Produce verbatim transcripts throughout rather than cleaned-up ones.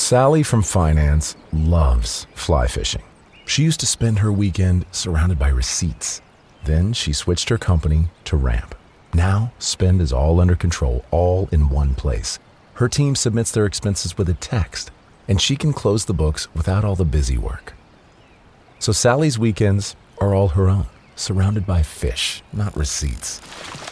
Sally from finance loves fly fishing. She used to spend her weekend surrounded by receipts. Then she switched her company to Ramp. Now, spend is all under control, all in one place. Her team submits their expenses with a text, and she can close the books without all the busy work. So Sally's weekends are all her own, surrounded by fish, not receipts.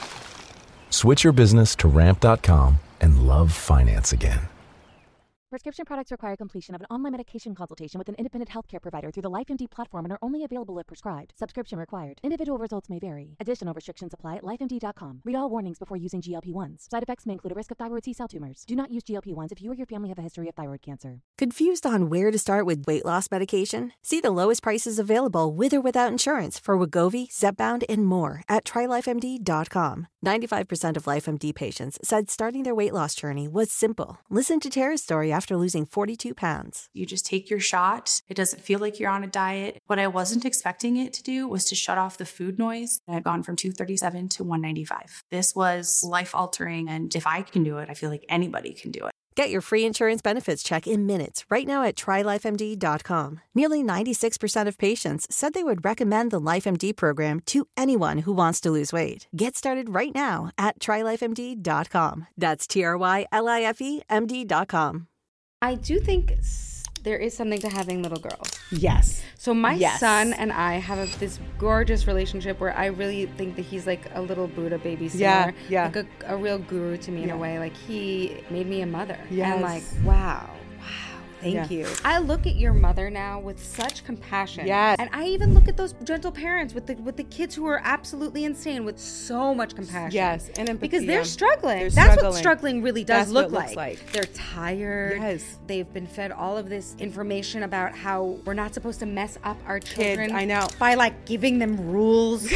Switch your business to ramp dot com and love finance again. Prescription products require completion of an online medication consultation with an independent healthcare provider through the LifeMD platform and are only available if prescribed. Subscription required. Individual results may vary. Additional restrictions apply at life M D dot com. Read all warnings before using G L P one s. Side effects may include a risk of thyroid C-cell tumors. Do not use G L P one s if you or your family have a history of thyroid cancer. Confused on where to start with weight loss medication? See the lowest prices available with or without insurance for Wegovy, Zepbound, and more at try life M D dot com. ninety-five percent of LifeMD patients said starting their weight loss journey was simple. Listen to Tara's story after losing forty-two pounds. You just take your shot. It doesn't feel like you're on a diet. What I wasn't expecting it to do was to shut off the food noise. I had gone from two thirty-seven to one ninety-five. This was life-altering, and if I can do it, I feel like anybody can do it. Get your free insurance benefits check in minutes right now at try life M D dot com. Nearly ninety-six percent of patients said they would recommend the LifeMD program to anyone who wants to lose weight. Get started right now at try life M D dot com. That's T R Y L I F E M D dot com. I do think s- there is something to having little girls. Yes. So my Yes. son and I have a, this gorgeous relationship where I really think that he's like a little Buddha babysitter. Yeah, yeah. Like a, a real guru to me in Yeah. a way. Like he made me a mother. Yes. And like, wow. Wow. Thank Yeah. you. I look at your mother now with such compassion. Yes. And I even look at those gentle parents with the with the kids who are absolutely insane with so much compassion. Yes, and empathy. Because they're yeah. struggling. They're That's struggling. what struggling really does That's look what it like. looks like. They're tired. Yes. They've been fed all of this information about how we're not supposed to mess up our children. Kids, I know. By like giving them rules.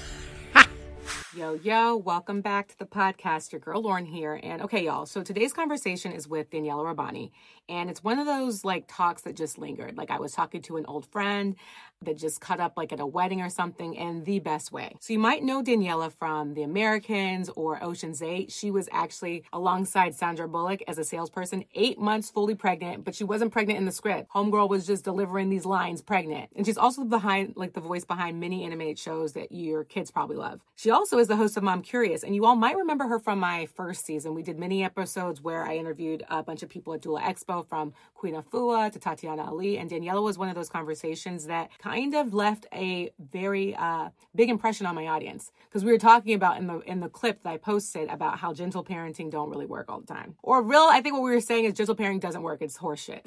Yo, yo, welcome back to the podcast. Your girl Lauren here. And okay, y'all, so today's conversation is with Daniela Rabbani. And it's one of those like talks that just lingered. Like I was talking to an old friend that just cut up like at a wedding or something in the best way. So you might know Daniela from The Americans or Ocean's Eight. She was actually alongside Sandra Bullock as a salesperson, eight months fully pregnant, but she wasn't pregnant in the script. Homegirl was just delivering these lines pregnant. And she's also behind, like the voice behind many animated shows that your kids probably love. She also is the host of Mom Curious, and you all might remember her from my first season. We did many episodes where I interviewed a bunch of people at Doula Expo, from Queen Afua to Tatiana Ali, and Daniela was one of those conversations that kind of left a very uh, big impression on my audience, because we were talking about in the in the clip that I posted about how gentle parenting don't really work all the time. Or real, I think what we were saying is gentle parenting doesn't work, it's horseshit.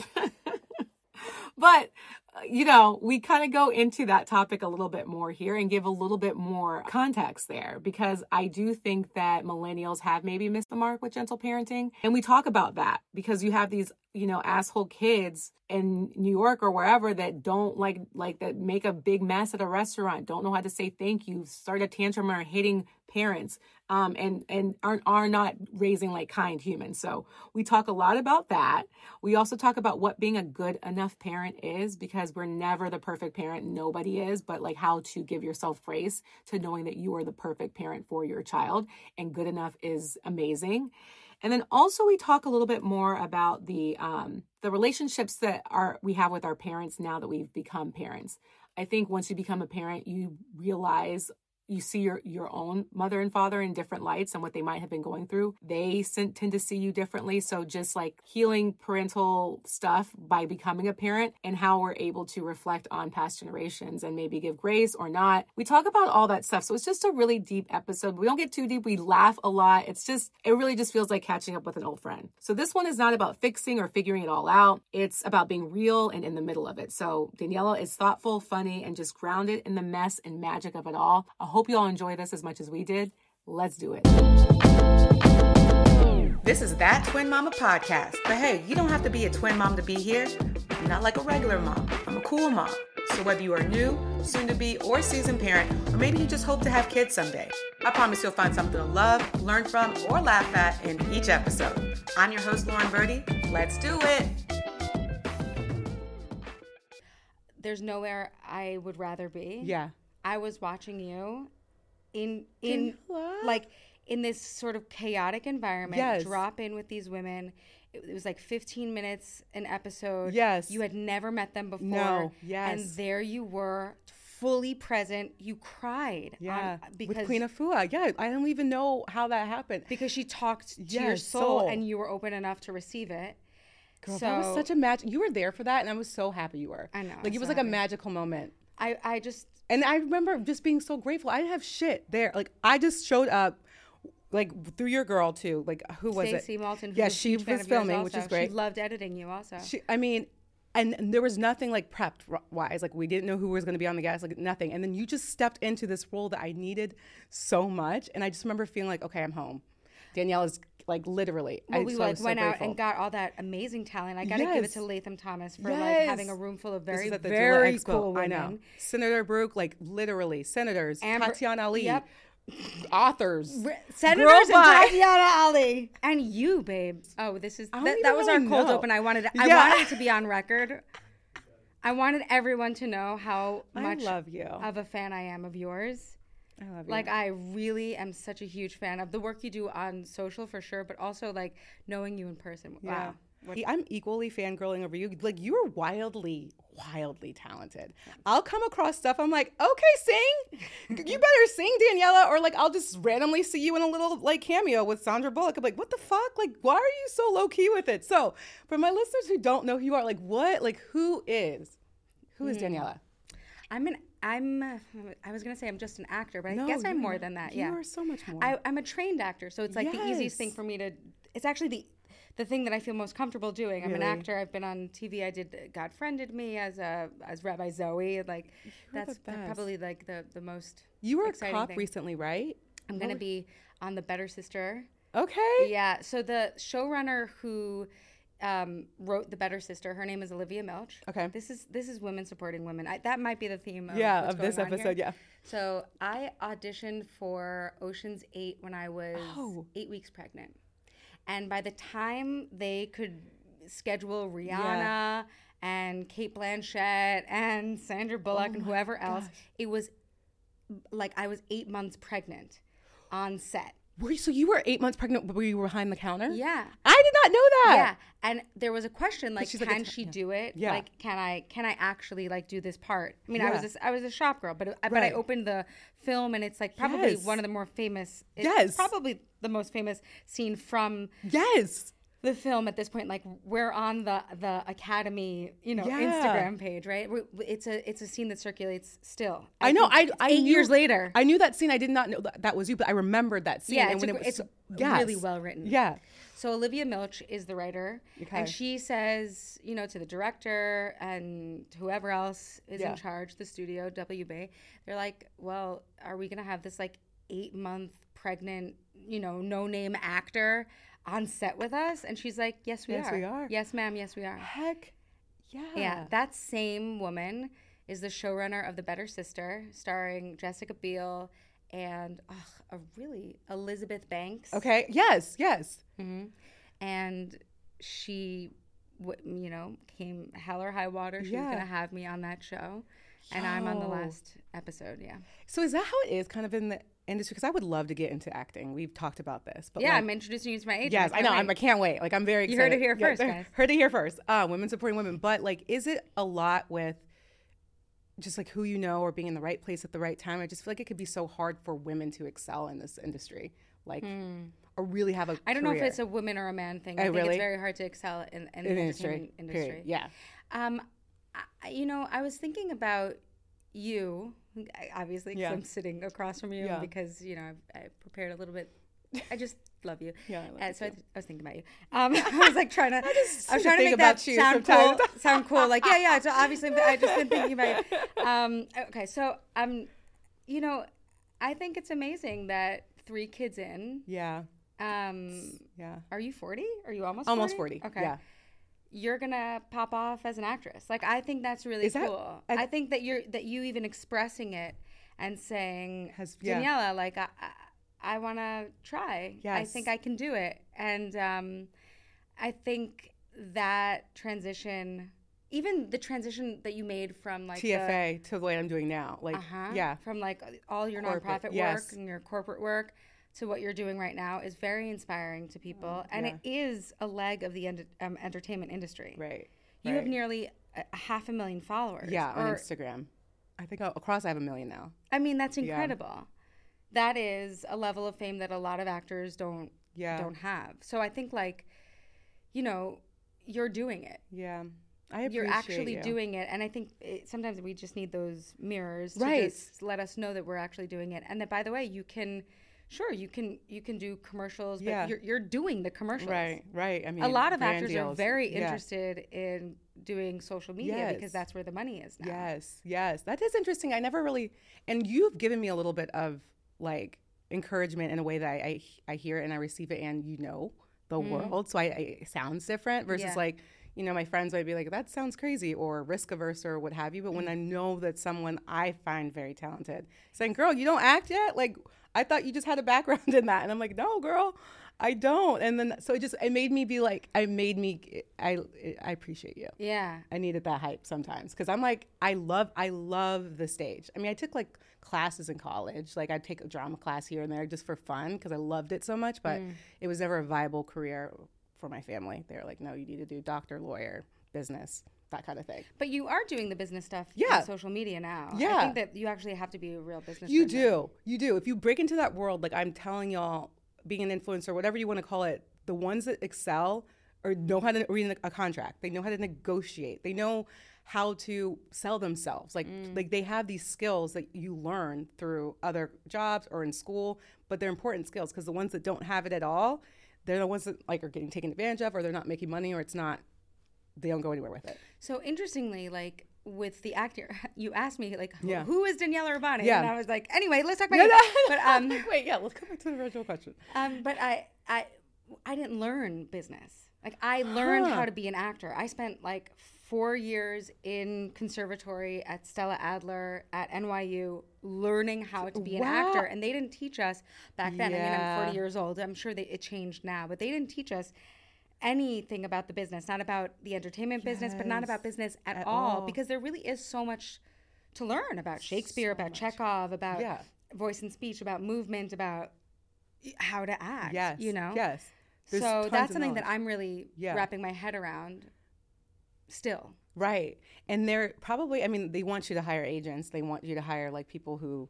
But you know, we kind of go into that topic a little bit more here and give a little bit more context there, because I do think that millennials have maybe missed the mark with gentle parenting. And we talk about that because you have these, you know, asshole kids in New York or wherever that don't like, like that make a big mess at a restaurant, don't know how to say thank you, start a tantrum or hitting parents, um, and, and are, are not raising like kind humans. So we talk a lot about that. We also talk about what being a good enough parent is, because we're never the perfect parent. Nobody is, but like how to give yourself grace to knowing that you are the perfect parent for your child, and good enough is amazing. And then also we talk a little bit more about the um, the relationships that are we have with our parents now that we've become parents. I think once you become a parent, you realize you see your, your own mother and father in different lights and what they might have been going through. They tend to see you differently. So just like healing parental stuff by becoming a parent, and how we're able to reflect on past generations and maybe give grace or not. We talk about all that stuff. So it's just a really deep episode. We don't get too deep. We laugh a lot. It's just, it really just feels like catching up with an old friend. So this one is not about fixing or figuring it all out. It's about being real and in the middle of it. So Daniela is thoughtful, funny, and just grounded in the mess and magic of it all. I hope you all enjoy this as much as we did. Let's do it. This is That Twin Mama podcast. But hey, you don't have to be a twin mom to be here. I'm not like a regular mom. I'm a cool mom. So whether you are new, soon to be, or seasoned parent, or maybe you just hope to have kids someday, I promise you'll find something to love, learn from, or laugh at in each episode. I'm your host, Lauren Birdie. Let's do it. There's nowhere I would rather be. Yeah. I was watching you in in like in this sort of chaotic environment, Yes. drop in with these women it was like fifteen minutes an episode. Yes. You had never met them before. No. Yes. And there you were, fully present. You cried. Yeah. On, because, with Queen Afua. Yeah. I don't even know how that happened. Because she talked to Yes, your soul, soul. and you were open enough to receive it. Girl, so, that was such a magic. You were there for that, and I was so happy you were. I know. Like, I'm it was so like happy. a magical moment. I, I just... And I remember just being so grateful. I didn't have shit there. Like, I just showed up, like, through your girl, too. Like, who was it? Stacey Malton. Who Yeah, was a she huge fan was of yours filming, also. which is great. She loved editing you also. She, I mean, and, and there was nothing, like, prepped wise. Like, we didn't know who was going to be on the guest, like, nothing. And then you just stepped into this role that I needed so much. And I just remember feeling like, okay, I'm home. Danielle is, like, literally. Well, I, we so I like was so went out grateful. and got all that amazing talent. I got to give it Yes. to Latham Thomas for like Yes. having a room full of This very, is at the very Doula Expo. cool I women. know. Senator Brooke, like, literally. Senators. Amber- Tatiana Ali. Yep. Authors. Re- Senators Girl, and bye. Tatiana Ali and you, babe. Oh, this is I don't that, even that was our really cold know. open. I wanted I Yeah. wanted it to be on record. I wanted everyone to know how I much love you. of a fan I am of yours. I love you. Like, I really am such a huge fan of the work you do on social for sure, but also like knowing you in person. Yeah. Wow. What- I'm equally fangirling over you. Like, you're wildly, wildly talented. I'll come across stuff. I'm like, okay, sing. You better sing, Daniela. Or like, I'll just randomly see you in a little like cameo with Sandra Bullock. I'm like, what the fuck? Like, why are you so low key with it? So for my listeners who don't know who you are, like, what? Like, who is? Who is Daniela? I'm an I'm I was gonna say I'm just an actor, but I No, guess I'm you're more not. than that. You Yeah, are so much more. I, I'm a trained actor, so it's like the easiest thing Yes. for me to. It's actually the the thing that I feel most comfortable doing. I'm an Really? actor. I've been on T V. I did God Friended Me as a as Rabbi Zoe. Like that's the best. probably like the the most. You were a exciting cop thing. recently, right? I'm gonna be on The Better Sister. Okay. Yeah. So the showrunner who um, wrote The Better Sister, her name is Olivia Milch. Okay. This is this is women supporting women. I, that might be the theme. Of Yeah, what's of this going on episode, here. yeah. So I auditioned for Ocean's Eight when I was Oh. eight weeks pregnant, and by the time they could schedule Rihanna Yeah. and Kate Blanchett and Sandra Bullock Oh and my whoever else, gosh. it was like I was eight months pregnant on set. Were you, so you were eight months pregnant, but were you behind the counter? Yeah. I did not know that. Yeah, and there was a question like, she's like a can t- she yeah. do it? Yeah. Like, can I can I actually like do this part? I mean, I Yeah. was a, I was a shop girl, but I, but I Right. opened the film and it's like probably Yes. one of the more famous. It's Yes. probably the most famous scene from Yes. the film at this point. Like, we're on the the Academy, you know, Yeah. Instagram page, right? We- It's a it's a scene that circulates still. I know. think I, it's I eight knew, years later. I knew that scene. I did not know that, that was you, but I remembered that scene. Yeah, and it's, when a, it was it's so- really yes. well written. Yeah. So Olivia Milch is the writer, Okay. and she says, you know, to the director and whoever else is Yeah. in charge, the studio, W B, they're like, well, are we gonna have this like eight month pregnant, you know, no name actor on set with us? And she's like, yes, we Yes, are. we are. Yes, ma'am. Yes, we are. Heck. Yeah. Yeah, that same woman is the showrunner of The Better Sister, starring Jessica Biel and ugh, a really Elizabeth Banks. Okay. Yes. Yes. hmm And she, w- you know, came hell or high water. She Yeah. was going to have me on that show. And I'm on the Yo. last episode, yeah. So is that how it is kind of in the industry? Because I would love to get into acting. We've talked about this. But yeah, like, I'm introducing you to my agent. Yes, I can't know. wait. I'm, I can't wait. Like, I'm very You excited. heard it here Yeah, first, guys. Heard it here first. Uh, women supporting women. But, like, is it a lot with just, like, who you know or being in the right place at the right time? I just feel like it could be so hard for women to excel in this industry. Like, or really have a I don't know if career. it's a woman or a man thing. I Oh, think really? it's very hard to excel in, in, In the industry. entertainment industry. Period. Yeah. Um, I, you know, I was thinking about you, I- obviously, because Yeah. I'm sitting across from you, Yeah. and because, you know, I've, I prepared a little bit. I just love you. Yeah, I love Uh, you so I, too. I was thinking about you. Um, I was like trying to, I, just was trying to think make that about you sound cool. sometimes. Sound cool. Like, yeah, yeah. So obviously, I just been thinking about you. Um, okay, so um, you know, I think it's amazing that three kids in. Yeah. Um, Yeah. are you forty? Are you almost Almost forty. Okay. Yeah. You're gonna pop off as an actress. Like, I think that's really Is that- cool. I- I, think that you're that you even expressing it and saying, Has- yeah. Daniela, like I, I, I want to try. I Yes. think I can do it. And um, I think that transition, even the transition that you made from like T F A to the way I'm doing now. Like, uh-huh, yeah. from like all your Corporate, nonprofit yes. work and your corporate work to what you're doing right now is very inspiring to people, Oh, and yeah. it is a leg of the ent- um, entertainment industry. Right. You have right. nearly a, a half a million followers. Yeah, on or- Instagram. I think uh, across I have a million now. I mean, that's Yeah. incredible. That is a level of fame that a lot of actors don't Yeah. don't have. So I think, like, you know, you're doing it. Yeah. I appreciate You're actually you. doing it, and I think it, sometimes we just need those mirrors to Right. just let us know that we're actually doing it, and that, by the way, you can, sure, you can you can do commercials, but Yeah. you're you're doing the commercials. Right, right. I mean, A lot of brand actors are deals. very Yeah. interested in doing social media Yes. because that's where the money is now. Yes, yes. That is interesting. I never really, and you've given me a little bit of like encouragement in a way that I, I, I hear it and I receive it, and you know the Mm. world. So I, I, it sounds different versus Yeah. like, you know, my friends might be like, that sounds crazy or risk averse or what have you. But when I know that someone I find very talented saying, girl, you don't act yet? Like, I thought you just had a background in that. And I'm like, no, girl, I don't. And then, so it just, it made me be like, I made me, I, I appreciate you. Yeah. I needed that hype sometimes because I'm like, I love, I love the stage. I mean, I took like classes in college. Like I'd take a drama class here and there just for fun because I loved it so much, but Mm. it was never a viable career for my family. They were like, no, you need to do doctor, lawyer, business, that kind of thing. But you are doing the business stuff Yeah. on social media now. I Yeah. think that you actually have to be a real business You person. do. You do. If you break into that world, like I'm telling y'all, being an influencer, whatever you want to call it, the ones that excel or know how to read a contract, they know how to negotiate, they know how to sell themselves. Like, like they have these skills that you learn through other jobs or in school, but they're important skills because the ones that don't have it at all, they're the ones that like are getting taken advantage of, or they're not making money, or it's not, they don't go anywhere with it. So interestingly, like with the actor, you asked me like, who, Yeah. who is Daniela Urbani? Yeah. And I was like, anyway, let's talk about No, you. no. But um, Wait, yeah, let's come back to the original question. um, but I, I, I didn't learn business. Like I learned Huh. how to be an actor. I spent like four years in conservatory at Stella Adler at N Y U learning how to be an Wow. actor, and they didn't teach us back then. I mean, I'm Yeah. forty years old. I'm sure that it changed now, but they didn't teach us anything about the business, not about the entertainment business, but not Yes. about business at, At all, all. because there really is so much to learn about Shakespeare, about Chekhov, about Yeah. voice and speech, about movement, about how to act. Yes. You know? Yes. There's So tons that's of something that knowledge. I'm really Yeah. wrapping my head around still. Right. And they're probably, I mean, they want you to hire agents. They want you to hire like people who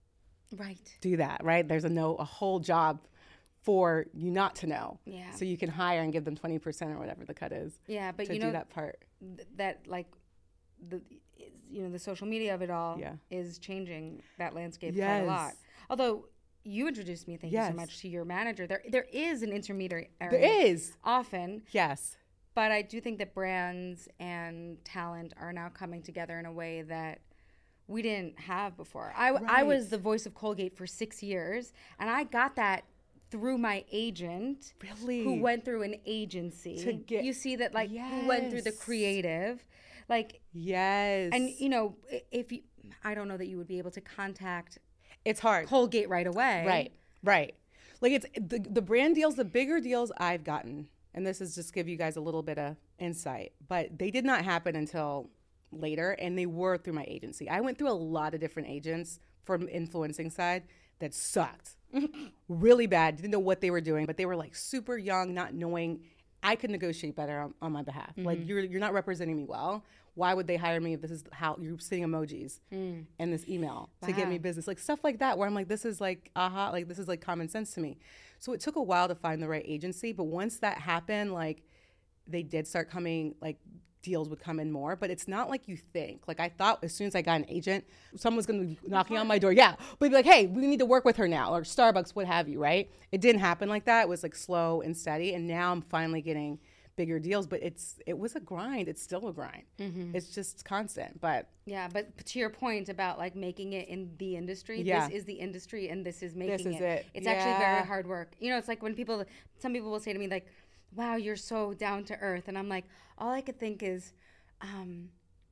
Right. do that, right? There's a no, a whole job for you not to know. Yeah. So you can hire and give them twenty percent or whatever the cut is Yeah, but to you do know that part. th- that like the you know the social media of it all Yeah. is changing that landscape quite Yes. a lot. Although you introduced me, thank you Yes. so much, to your manager. There there is an intermediary There is. often, Yes. but I do think that brands and talent are now coming together in a way that we didn't have before. I, I was Right. the voice of Colgate for six years, and I got that through my agent, Really? who went through an agency. To get- you see that, like, who went through the Yes. creative, like, Yes. and you know, i- if you, I don't know that you would be able to contact it's hard. Colgate right away. Right, right. Like it's the, the brand deals, the bigger deals I've gotten, and this is just give you guys a little bit of insight, but they did not happen until later, and they were through my agency. I went through a lot of different agents from influencing side that sucked really bad, didn't know what they were doing, but they were like super young, not knowing I could negotiate better on, on my behalf. Mm-hmm. Like you're you're not representing me well. Why would they hire me if this is how you're sending emojis Mm. and this email to get me Wow. business? Like stuff like that where I'm like, this is like, aha, like this is like common sense to me. So it took a while to find the right agency, but once that happened, like they did start coming, like deals would come in more, but it's not like you think. Like I thought as soon as I got an agent, someone was gonna be knocking on my door. Yeah, but be like, hey, we need to work with her now, or Starbucks, what have you, right? It didn't happen like that. It was like slow and steady, and now I'm finally getting bigger deals, but it's it was a grind. It's still a grind. Mm-hmm. It's just constant, but Yeah, but to your point about like making it in the industry, Yeah. this is the industry and this is making This is it. it. It's actually Yeah. very hard work. You know, it's like when people, some people will say to me like, wow, you're so down to earth. And I'm like, all I could think is, um,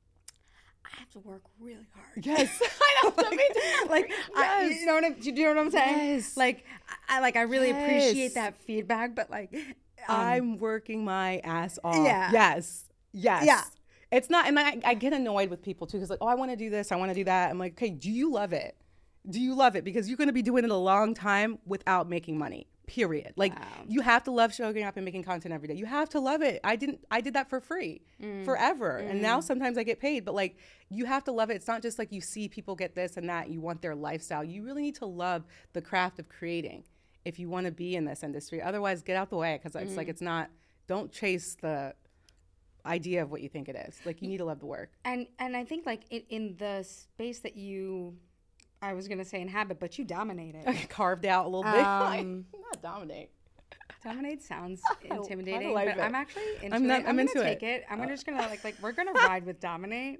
I have to work really hard. yes, I know. like, like I, Yes. you know what I'm, do you know what I'm saying? Yes. Like, I like I really Yes. appreciate that feedback, but like, um, I'm working my ass off. Yeah. Yes. Yes. Yeah. It's not, and I, I get annoyed with people too, because like, oh, I want to do this, I want to do that. I'm like, okay, do you love it? Do you love it? Because you're going to be doing it a long time without making money. Period. Like wow. you have to love showing up and making content every day. You have to love it. I didn't, I did that for free mm. forever. Mm. And now sometimes I get paid, but like you have to love it. It's not just like you see people get this and that, you want their lifestyle. You really need to love the craft of creating if you want to be in this industry. Otherwise get out the way. Cause it's mm. like, it's not, don't chase the idea of what you think it is. Like you need to love the work. And, and I think like in, in the space that you, I was going to say inhabit, but you dominate it. Carved out a little bit. Um, not dominate. Dominate sounds intimidating, like but it. I'm actually into I'm not, it. I'm, I'm into gonna it. take it. I'm uh. just going to like, like, we're going to ride with dominate.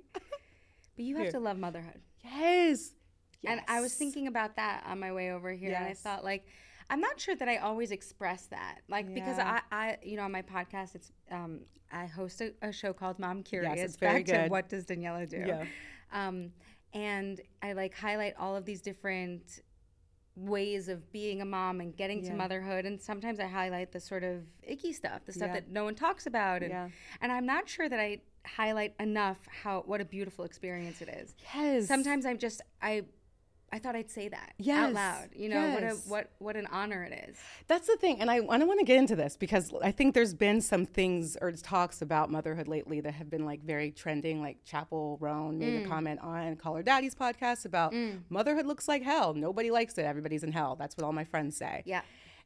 But you have Here. to love motherhood. Yes. yes. And I was thinking about that on my way over here. Yes. And I thought like, I'm not sure that I always express that. Like, yeah. because I, I, you know, on my podcast, it's, um, I host a, a show called Mom Curious. Yes, it's very Back good. to what does Daniela do? Yeah. Um, And I like highlight all of these different ways of being a mom and getting yeah. to motherhood. And sometimes I highlight the sort of icky stuff, the stuff yeah. that no one talks about. And, yeah. and I'm not sure that I highlight enough how what a beautiful experience it is. Yes. Sometimes I'm just, I I thought I'd say that yes. out loud. You know, yes. what a what what an honor it is. That's the thing. And I, I don't want to get into this because I think there's been some things or talks about motherhood lately that have been like very trending. Like Chappell Roan made mm. a comment on Call Her Daddy's podcast about mm. motherhood looks like hell. Nobody likes it. Everybody's in hell. That's what all my friends say. Yeah.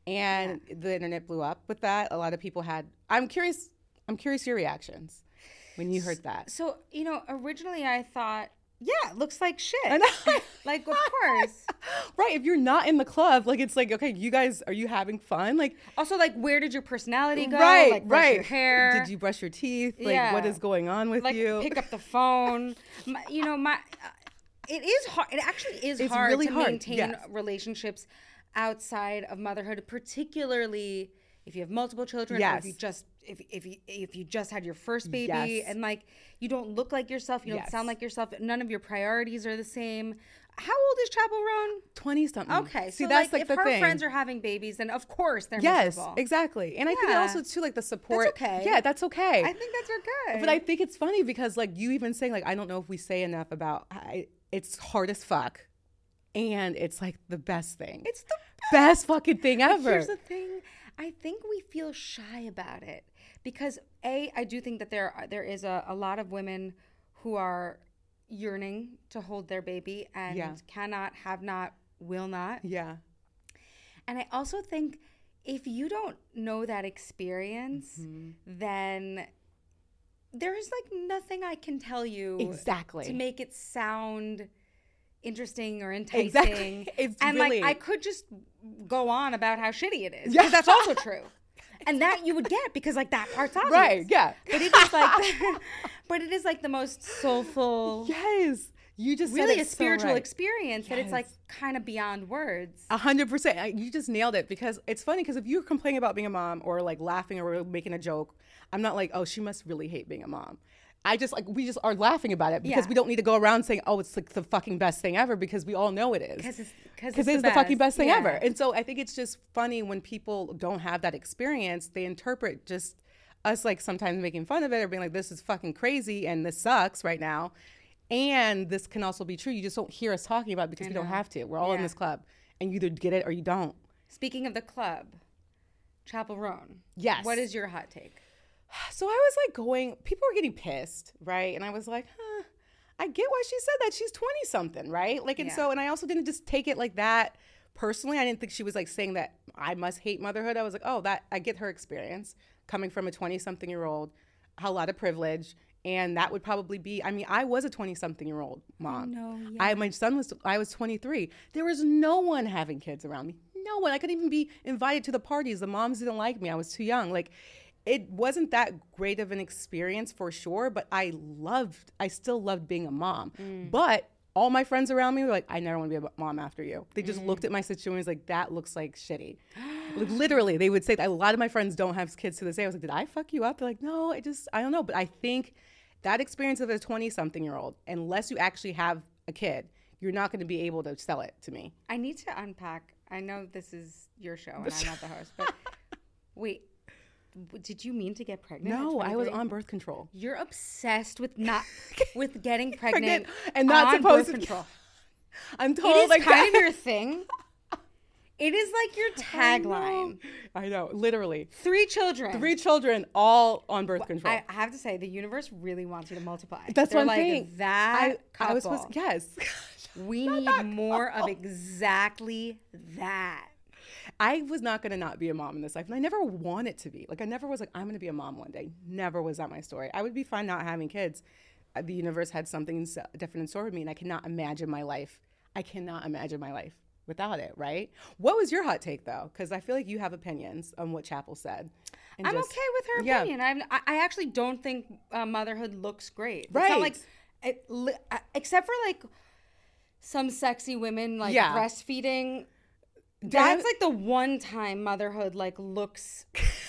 And yeah. the internet blew up with that. A lot of people had, I'm curious, I'm curious your reactions when you heard that. So, you know, originally I thought, yeah, it looks like shit. Like, of course. Right. If you're not in the club, like, it's like, okay, you guys, are you having fun? Like, also, like, where did your personality go? Right, like, brush right. your hair. Did you brush your teeth? Like, yeah. what is going on with like, you? Pick up the phone. my, you know, my, uh, it is hard. It actually is it's hard really to hard. maintain yes. relationships outside of motherhood, particularly if you have multiple children yes. or if you just if if you if you just had your first baby yes. and like you don't look like yourself, you don't yes. sound like yourself, none of your priorities are the same. How old is Chappell Roan? twenty something. Okay, See, so that's like, like if the her thing. friends are having babies, then of course they're yes, miserable. exactly. And I yeah. think also too like the support. That's okay. Yeah, that's okay. I think that's okay. But I think it's funny because like you even saying like I don't know if we say enough about I, it's hard as fuck, and it's like the best thing. It's the best, best fucking thing ever. But here's the thing. I think we feel shy about it because A, I do think that there are, there is a, a lot of women who are yearning to hold their baby and yeah. cannot, have not, will not. Yeah. And I also think if you don't know that experience, mm-hmm. then there is like nothing I can tell you exactly to make it sound interesting or enticing. Exactly. It's and really... like I could just go on about how shitty it is. Yeah. Because that's also true. And that you would get because like that part's obvious. Right, yeah. But it is like the, but it is like the most soulful yes. You just really said a it spiritual so right. experience yes. that it's like kind of beyond words. A hundred percent. You just nailed it because it's funny because if you're complaining about being a mom or like laughing or making a joke, I'm not like, oh, she must really hate being a mom. I just like, we just are laughing about it because yeah. we don't need to go around saying, oh, it's like the fucking best thing ever because we all know it is. Because it's, cause it's, it's, it's the, the fucking best thing yeah. ever. And so I think it's just funny when people don't have that experience, they interpret just us like sometimes making fun of it or being like, this is fucking crazy and this sucks right now. And this can also be true. You just don't hear us talking about it because we don't have to. We're all yeah. in this club and you either get it or you don't. Speaking of the club, Chappell Roan. Yes. What is your hot take? So I was like going, people were getting pissed, right? And I was like, huh, I get why she said that. She's twenty something, right? Like, and yeah. so, and I also didn't just take it like that personally. I didn't think she was like saying that I must hate motherhood. I was like, oh, that, I get her experience coming from a twenty something year old, a lot of privilege. And that would probably be, I mean, I was a twenty something year old mom. I know, yeah. I, my son was, I was twenty-three. There was no one having kids around me. No one. I couldn't even be invited to the parties. The moms didn't like me. I was too young. Like, it wasn't that great of an experience for sure, but I loved, I still loved being a mom. Mm. But all my friends around me were like, I never want to be a mom after you. They just mm. looked at my situation and was like, that looks like shitty. Like, literally, they would say that. A lot of my friends don't have kids to this day. I was like, did I fuck you up? They're like, no, I just, I don't know. But I think that experience of a twenty something year old, unless you actually have a kid, you're not going to be able to sell it to me. I need to unpack. I know this is your show and I'm not the host, but wait. Did you mean to get pregnant? No, I was on birth control. You're obsessed with not with getting pregnant, pregnant and not on supposed birth to control. I'm told It is like kind that. of your thing. It is like your tagline. I know. I know, literally. Three children. Three children, all on birth control. I have to say, the universe really wants you to multiply. That's They're what I'm like, saying. That I, couple. I was supposed to, yes. We need more of exactly that. I was not going to not be a mom in this life. And I never wanted to be. Like, I never was like, I'm going to be a mom one day. Never was that my story. I would be fine not having kids. Uh, The universe had something s- different in store with me, and I cannot imagine my life. I cannot imagine my life without it, right? What was your hot take, though? Because I feel like you have opinions on what Chapel said. And I'm just- okay with her yeah. opinion. I'm, I I actually don't think uh, motherhood looks great. It's Right. not like, it, li- uh, except for like some sexy women like Yeah. breastfeeding. That- That's like the one time motherhood like looks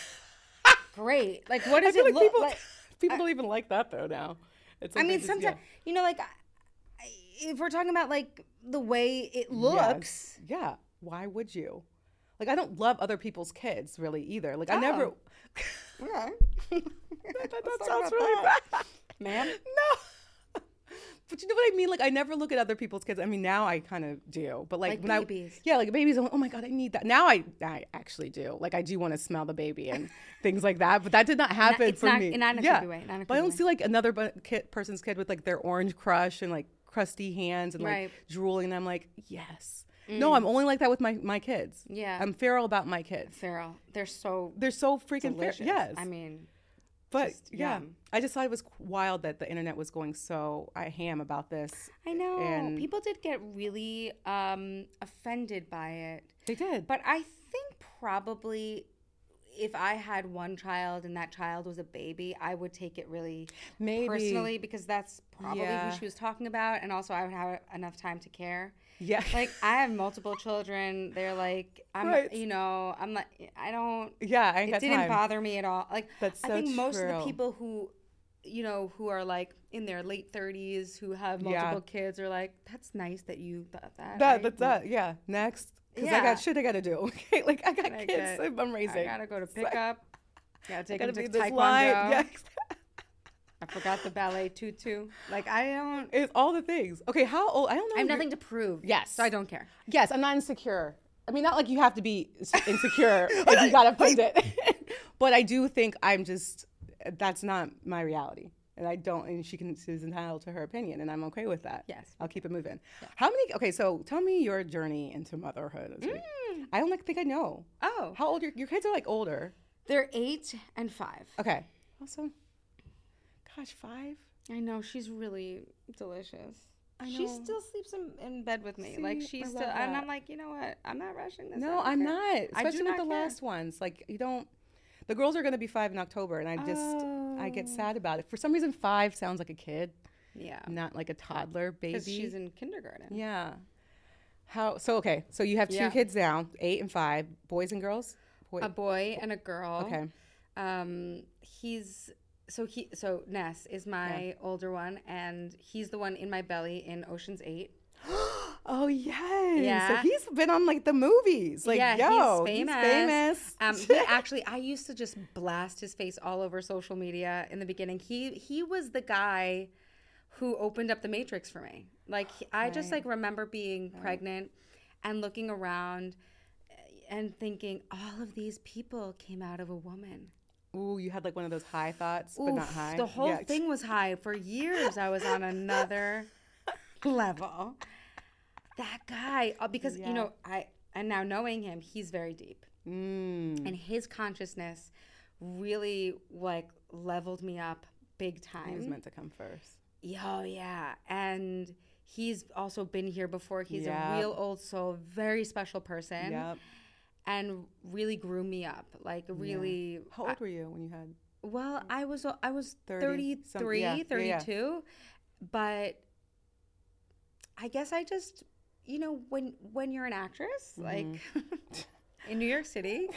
great. Like what I does feel it like look people, like? people don't even like that, though, now. It's I like they mean, just- sometimes yeah. you know, like I- if we're talking about like the way it looks. Yes. Yeah. Why would you? Like, I don't love other people's kids really either. Like, I never. Oh. Okay. that that talk sounds about really that. bad. Ma'am? No. But you know what I mean? Like, I never look at other people's kids. I mean, now I kind of do. But like, Like when babies. I, yeah, like babies. I'm like, oh my God, I need that. Now I, I actually do. Like, I do want to smell the baby and things like that. But that did not happen it's for not- me. not in a yeah. creepy way, not in a But I creepy don't way. see like another bu- kid, person's kid with like their orange crush and like crusty hands and Right. like drooling. And I'm like, yes. No, I'm only like that with my, my kids. Yeah. I'm feral about my kids. Feral. They're so They're so freaking fair. delicious. Yes. I mean, But just yeah, yum. I just thought it was wild that the internet was going so I ham about this. I know. And- People did get really um, offended by it. They did. But I think probably if I had one child and that child was a baby, I would take it really Maybe. personally because that's probably Yeah. who she was talking about. And also I would have enough time to care. Yeah. Like I have multiple children. They're like, I'm, Right. you know, I'm like, I don't, yeah, I ain't it got didn't time. bother me at all. Like That's I so think most of true. the people who, you know, who are like in their late thirties who have Yeah. multiple kids are like, that's nice that you thought that. That, right? that's that. Yeah. Next. Because I Yeah. got shit I got to do. Okay. Like, I got I kids get- I'm raising. I gotta go to It's like, pick up. Gotta take gotta them be to this taekwondo. line. Yeah. I forgot the ballet tutu. Like I don't. It's all the things. Okay. How old? I don't know. I have your- nothing to prove. Yes. So I don't care. Yes. I'm not insecure. I mean, not like you have to be s- insecure if you got to fund it. But I do think I'm just, that's not my reality. And I don't, and she can, she's entitled to her opinion, and I'm okay with that. Yes. I'll keep it moving. How many, okay, so tell me your journey into motherhood. Mm. I don't like, think I know. Oh, How old, your, your kids are like older. they're eight and five. Okay. Awesome. Gosh, five? I know she's really delicious. I She know. still sleeps in, in bed with me. like See, I she's love still, and that. I'm like, you know what? I'm not rushing this. No, I don't I'm care. not. I do Especially with not the care. last ones. Like, you don't, the girls are going to be five in October, and I just, I get sad about it. For some reason, five sounds like a kid, Yeah, not like a toddler baby. because she's in kindergarten. Yeah. How, so, okay, so you have two Yeah. kids now, eight and five, boys and girls? Boy, A boy and a girl. okay. Um, he's so he so Ness is my older one, and he's the one in my belly in Ocean's Eight. Oh, yes. Yeah. So he's been on like the movies. Like, yeah, yo, he's famous. famous. Um, he actually, I used to just blast his face all over social media in the beginning. He he was the guy who opened up the Matrix for me. Like, he- I just like remember being pregnant and looking around and thinking, all of these people came out of a woman. Ooh, you had like one of those high thoughts, but not Oof, high. The whole Yeah. thing was high. For years, I was on another level. That guy, uh, because, Yeah. you know, I, and now knowing him, he's very deep. Mm. And his consciousness really, like, leveled me up big time. He was meant to come first. Oh, yeah. And he's also been here before. He's Yeah. a real old soul, very special person. Yep. And really grew me up. Like, really. How old were you when you had? Well, I was I was thirty, some- thirty-three, yeah, yeah, yeah. thirty-two, but I guess I just, you know, when when you're an actress, Mm-hmm. like in New York City,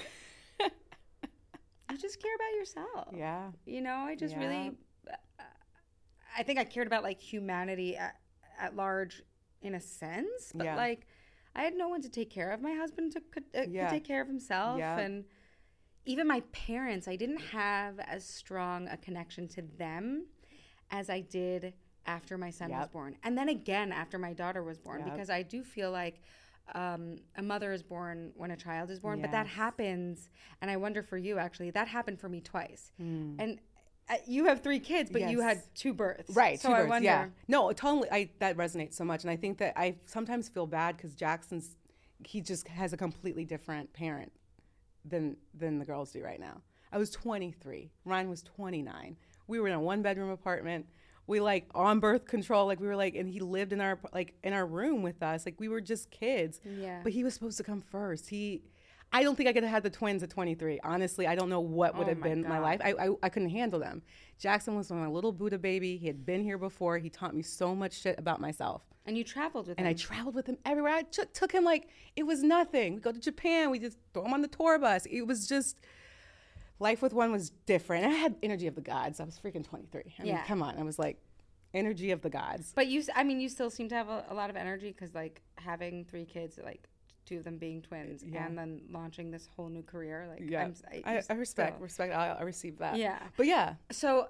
you just care about yourself. Yeah. You know, I just Yeah. really, uh, I think I cared about like humanity at, at large in a sense, but Yeah. like I had no one to take care of. My husband took, could, uh, Yeah. could take care of himself, Yeah. and even my parents, I didn't have as strong a connection to them as I did after my son Yep. was born, and then again after my daughter was born, Yep. because I do feel like um, a mother is born when a child is born, but that Yes. happens, and I wonder for you, actually, that happened for me twice. Mm. And uh, you have three kids, but you Yes. had two births. Right. So two I births, wonder. Yeah. No, totally. I that resonates so much, and I think that I sometimes feel bad because Jackson's he just has a completely different parent than than the girls do right now. I was twenty-three. Ryan was twenty-nine. We were in a one bedroom apartment. We like on birth control, like we were like, and he lived in our like in our room with us, like we were just kids. Yeah. But he was supposed to come first. He, I don't think I could have had the twins at twenty-three. Honestly, I don't know what would Oh have my been my God. life. I, I I couldn't handle them. Jackson was my little Buddha baby. He had been here before. He taught me so much shit about myself. And you traveled with And him. I traveled with him everywhere. I took took him like it was nothing. We go to Japan. We just throw him on the tour bus. It was just. Life with one was different. I had energy of the gods. I was freaking twenty-three. I mean, Yeah. come on. I was like, energy of the gods. But you, s- I mean, you still seem to have a, a lot of energy because, like, having three kids, like two of them being twins, Yeah. and then launching this whole new career. Like, Yeah, I'm, s- I, I, you I respect, still- respect. I, I received that. Yeah. But yeah, So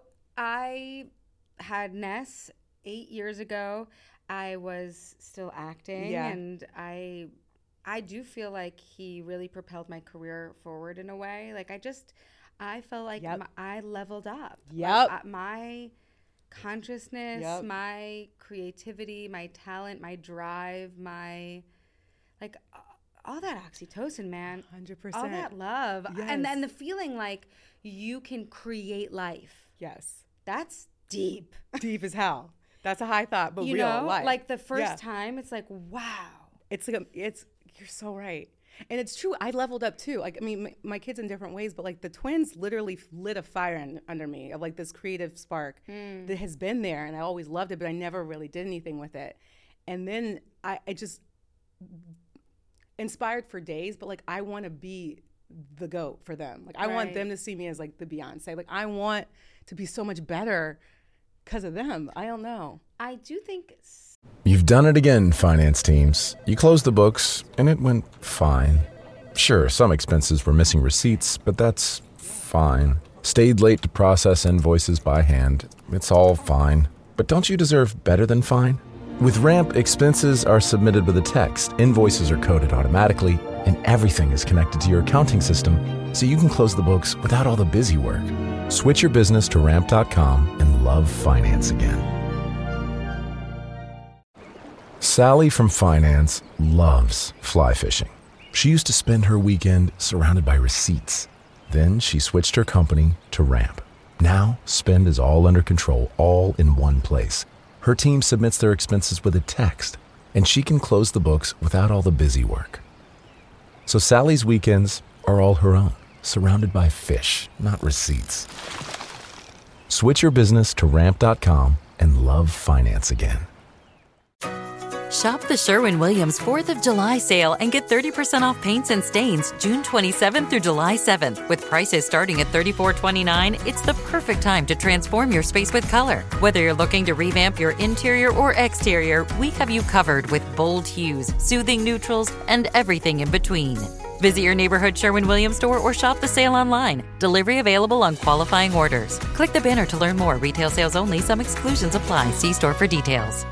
I had Ness eight years ago. I was still acting, Yeah. and I, I do feel like he really propelled my career forward in a way. Like I just, I felt like Yep. my, I leveled up. Like, Yep. I- my consciousness, Yep. my creativity, my talent, my drive, my like uh, all that oxytocin, man. one hundred All percent. that love. Yes. And then the feeling like you can create life. Yes. That's deep. Deep as hell. That's a high thought, but You real know? life. Like the first Yeah. time, it's like, wow. It's like, a, it's, you're so right. And it's true. I leveled up too. Like, I mean, my, my kids in different ways, but like the twins literally lit a fire in, under me of like this creative spark Hmm. that has been there. And I always loved it, but I never really did anything with it. And then I, I just inspired for days, but like, I want to be the GOAT for them. Like, I want Right. them to see me as like the Beyonce. Like, I want to be so much better because of them. I don't know. I do think s- You've done it again, finance teams. You closed the books, and it went fine. Sure, some expenses were missing receipts, but that's fine. Stayed late to process invoices by hand. It's all fine. But don't you deserve better than fine? With Ramp, expenses are submitted with a text, invoices are coded automatically, and everything is connected to your accounting system, so you can close the books without all the busy work. Switch your business to ramp dot com and love finance again. Sally from finance loves fly fishing. She used to spend her weekend surrounded by receipts. Then she switched her company to Ramp. Now, spend is all under control, all in one place. Her team submits their expenses with a text, and she can close the books without all the busy work. So Sally's weekends are all her own, surrounded by fish, not receipts. Switch your business to ramp dot com and love finance again. Shop the Sherwin-Williams fourth of July sale and get thirty percent off paints and stains June twenty-seventh through July seventh. With prices starting at thirty-four twenty-nine, it's the perfect time to transform your space with color. Whether you're looking to revamp your interior or exterior, we have you covered with bold hues, soothing neutrals, and everything in between. Visit your neighborhood Sherwin-Williams store or shop the sale online. Delivery available on qualifying orders. Click the banner to learn more. Retail sales only. Some exclusions apply. See store for details.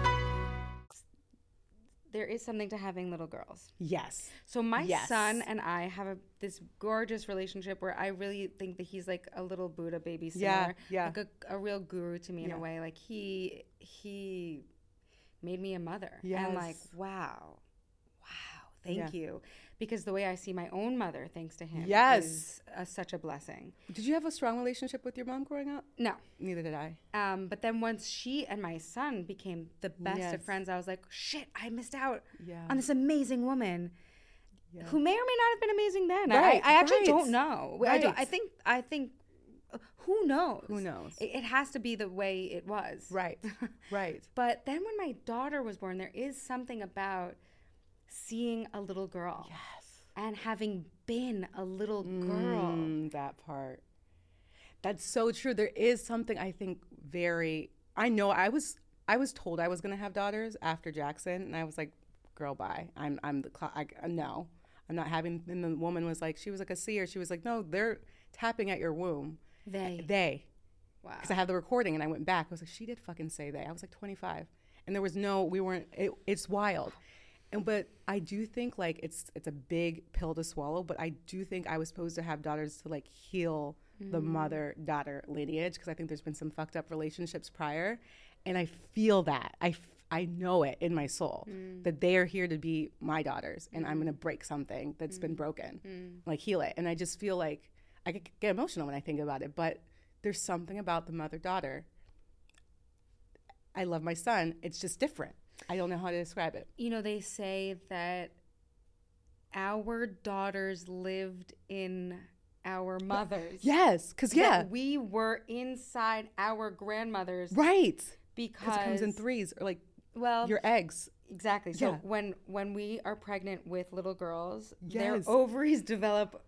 there is something to having little girls. Yes. So my Yes. son and I have a, this gorgeous relationship where I really think that he's like a little Buddha baby singer. Yeah, yeah. Like a, a real guru to me in Yeah. a way. Like he he made me a mother. Yes. And like, wow. Wow. Thank Yeah. you. Because the way I see my own mother, thanks to him, Yes. is uh, such a blessing. Did you have a strong relationship with your mom growing up? No. Neither did I. Um, but then once she and my son became the best Yes. of friends, I was like, shit, I missed out Yeah. on this amazing woman Yeah. who may or may not have been amazing then. Right, I, I actually right. don't know. I, don't, I Right. think, I think, uh, who knows? Who knows? It, it has to be the way it was. Right. Right. But then when my daughter was born, there is something about seeing a little girl. Yes. And having been a little girl. Mm, that part. That's so true. There is something I think very. I know I was. I was told I was going to have daughters after Jackson, and I was like, "Girl, bye. I'm. I'm the. Cl- I, no, I'm not having." And the woman was like, she was like a seer. She was like, "No, they're tapping at your womb. They. They. Wow. Because I have the recording, and I went back. I was like, she did fucking say they. I was like twenty-five, and there was no, we weren't. It, it's wild, and but I do think like it's it's a big pill to swallow. But I do think I was supposed to have daughters to like heal mm. the mother daughter lineage, because I think there's been some fucked up relationships prior, and I feel that I. I know it in my soul mm. that they are here to be my daughters, and mm. I'm going to break something that's mm. been broken, mm. like heal it. And I just feel like I get emotional when I think about it, but there's something about the mother-daughter. I love my son. It's just different. I don't know how to describe it. You know, they say that our daughters lived in our mothers. Yes, because, yeah. That we were inside our grandmothers. Right. Because it comes in threes, or like, well, your eggs. Exactly. So yeah. when when we are pregnant with little girls, yes. their ovaries develop.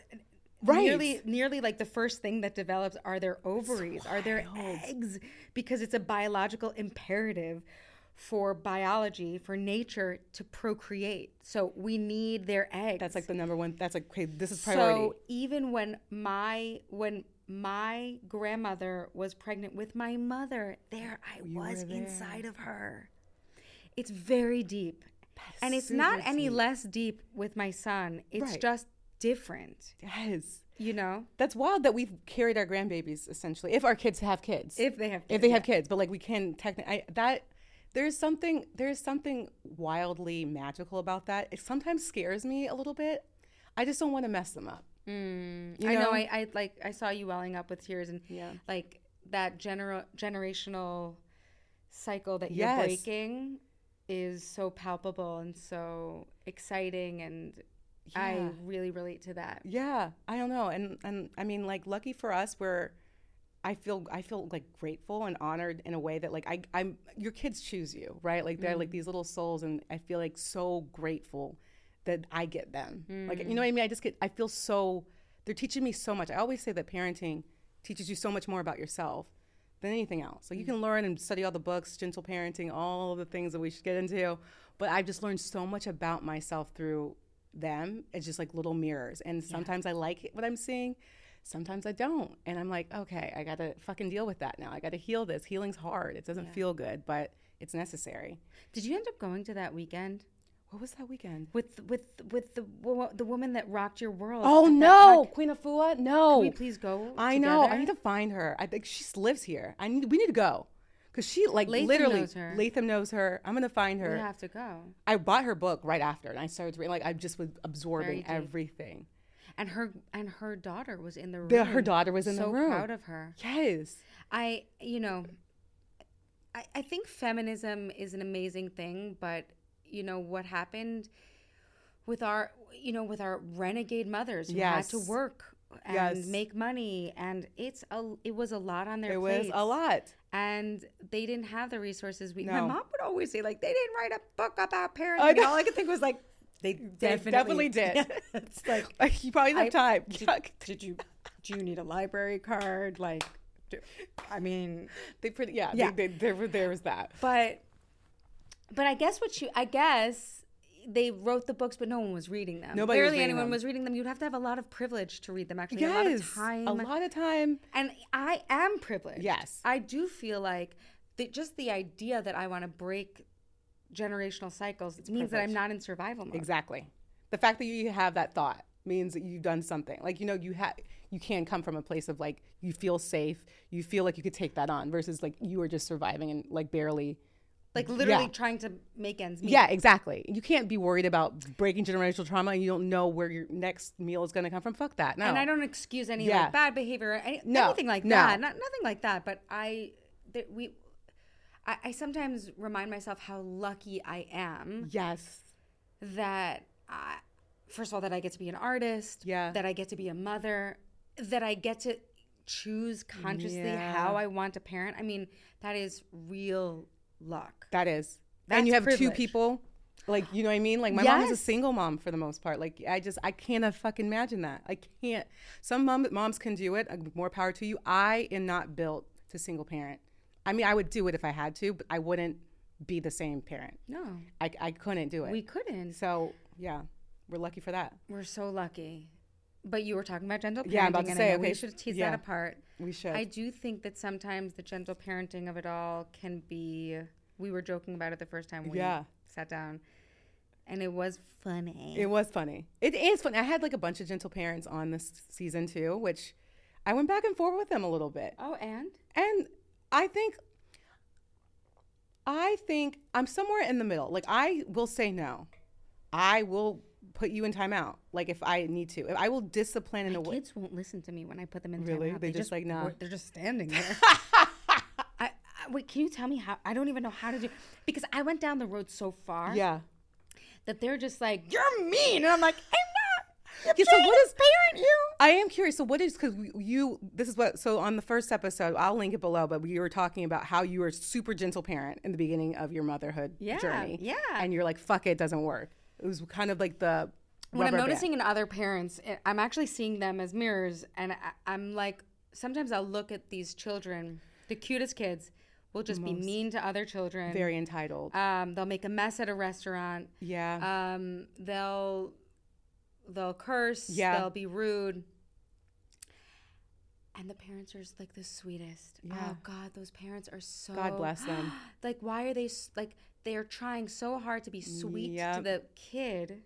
Right. Nearly, nearly like the first thing that develops are their ovaries, are their eggs, because it's a biological imperative for biology, for nature to procreate. So we need their eggs. That's like the number one. That's like, okay, this is priority. So even when my when my grandmother was pregnant with my mother, there I you was there. Inside of her. It's very deep. That's and it's not deep. Any less deep with my son. It's right. just different. Yes. You know? That's wild that we've carried our grandbabies, essentially. If our kids have kids. If they have kids. If they yeah. have kids. But like we can technically, that, there's something, there's something wildly magical about that. It sometimes scares me a little bit. I just don't want to mess them up. Mm, you know? I know. I, I like. I saw you welling up with tears, and yeah. like that gener- generational cycle that yes. you're breaking is so palpable and so exciting, and yeah. I really relate to that. Yeah, I don't know, and and I mean, like, lucky for us, where I feel I feel like grateful and honored in a way that like I I'm your kids choose you, right? Like they're mm. like these little souls, and I feel like so grateful that I get them. Mm. Like, you know what I mean? I just get, I feel so, they're teaching me so much. I always say that parenting teaches you so much more about yourself than anything else. Like, mm. you can learn and study all the books, gentle parenting, all the things that we should get into. But I've just learned so much about myself through them. It's just like little mirrors. And sometimes yeah. I like what I'm seeing. Sometimes I don't. And I'm like, okay, I got to fucking deal with that now. I got to heal this. Healing's hard. It doesn't yeah. feel good, but it's necessary. Did you end up going to that weekend? What was that weekend? With with with the the woman that rocked your world. Oh no, Queen Afua. No. Can we please go? I together? know. I need to find her. I think she lives here. I need. We need to go, because she like Latham literally. Knows her. Latham knows her. I'm gonna find her. We have to go. I bought her book right after, and I started to read. Like I just was absorbing everything. And her and her daughter was in the room. The, her daughter was in so the room. So proud of her. Yes. I you know. I I think feminism is an amazing thing, but you know what happened with our, you know, with our renegade mothers who yes. had to work and yes. make money, and it's a, it was a lot on their it plates. It was a lot. And they didn't have the resources. We, no. My mom would always say, like, they didn't write a book about parenting. And all I could think was, like, they definitely, definitely did. It's like, like, you probably have I, time. Did, did you, do you need a library card? Like, do, I mean. They pretty, yeah, yeah. They, they, there, there was that. But, but I guess what you, I guess. They wrote the books, but no one was reading them. Nobody Barely was reading anyone them. was reading them. You'd have to have a lot of privilege to read them, actually. Yes, a lot of time. A lot of time. And I am privileged. Yes. I do feel like the, just the idea that I want to break generational cycles it's means privilege. that I'm not in survival mode. Exactly. The fact that you have that thought means that you've done something. Like, you know, you have you can come from a place of like, you feel safe. You feel like you could take that on versus like you are just surviving and like barely... Like literally yeah. trying to make ends meet. Yeah, exactly. You can't be worried about breaking generational trauma and you don't know where your next meal is going to come from. Fuck that. No. And I don't excuse any yeah. like bad behavior or any, no. anything like no. that. Not, nothing like that. But I, that we, I, I sometimes remind myself how lucky I am. Yes. That I, first of all, that I get to be an artist. Yeah. That I get to be a mother. That I get to choose consciously yeah. how I want to parent. I mean, that is real luck. That is. That's and you have privilege. two people, like, you know what I mean? Like, my yes. mom was a single mom for the most part. Like, I just, I can't fucking imagine that. I can't. Some mom, moms can do it. More power to you. I am not built to single parent. I mean, I would do it if I had to, but I wouldn't be the same parent. No. I, I couldn't do it. We couldn't. So, yeah, we're lucky for that. We're so lucky. But you were talking about gentle parenting, Yeah, I'm about to and say, I know okay, we should tease yeah. that apart. We should. I do think that sometimes the gentle parenting of it all can be. We were joking about it the first time we Yeah. sat down, and it was funny. It was funny. It is funny. I had like a bunch of gentle parents on this season too, which I went back and forth with them a little bit. Oh, and And I think, I think I'm somewhere in the middle. Like I will say no. I will put you in timeout. Like if I need to, if I will discipline in my a way. kids won't listen to me when I put them in Really? timeout. They just like, nah. They're just standing there. I, I, wait, can you tell me how? I don't even know how to do. Because I went down the road so far. Yeah. That they're just like, you're mean, and I'm like, I'm not. Yeah, You're so trying what to is parent you? I am curious. So what is, because you, this is what, so on the first episode, I'll link it below, but we were talking about how you were a super gentle parent in the beginning of your motherhood Yeah, journey. yeah. And you're like, fuck it, it doesn't work. It was kind of like the When I'm rubber noticing band. in other parents, it- I'm actually seeing them as mirrors, and I, I'm like, sometimes I'll look at these children, the cutest kids, will just be Most- mean to other children. Very entitled. Um, they'll make a mess at a restaurant. Yeah. Um, they'll they'll curse. Yeah. They'll be rude. And the parents are just like the sweetest. Yeah. Oh God, those parents are so. God bless them. Like, why are they s- like they are trying so hard to be sweet to Yep. the kid,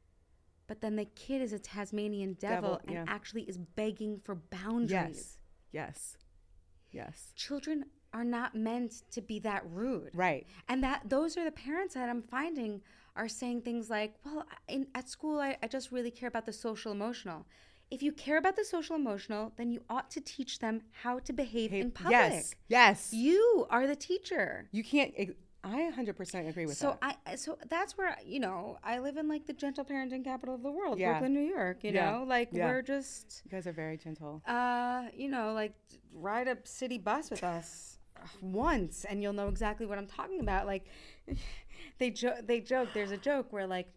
but then the kid is a Tasmanian devil, Devil, and yeah. actually is begging for boundaries. Yes. Yes. Yes. Children are not meant to be that rude. Right. And that those are the parents that I'm finding are saying things like, well, in, at school, I, I just really care about the social emotional. If you care about the social emotional, then you ought to teach them how to behave in public. Yes. Yes. You are the teacher. You can't, I one hundred percent agree with So that. I so that's where, you know, I live in like the gentle parenting capital of the world, Yeah. Brooklyn, New York, you Yeah. know? Like Yeah. we're just You guys are very gentle. uh, you know, like ride a city bus with us once and you'll know exactly what I'm talking about. Like they jo- they joke, there's a joke where like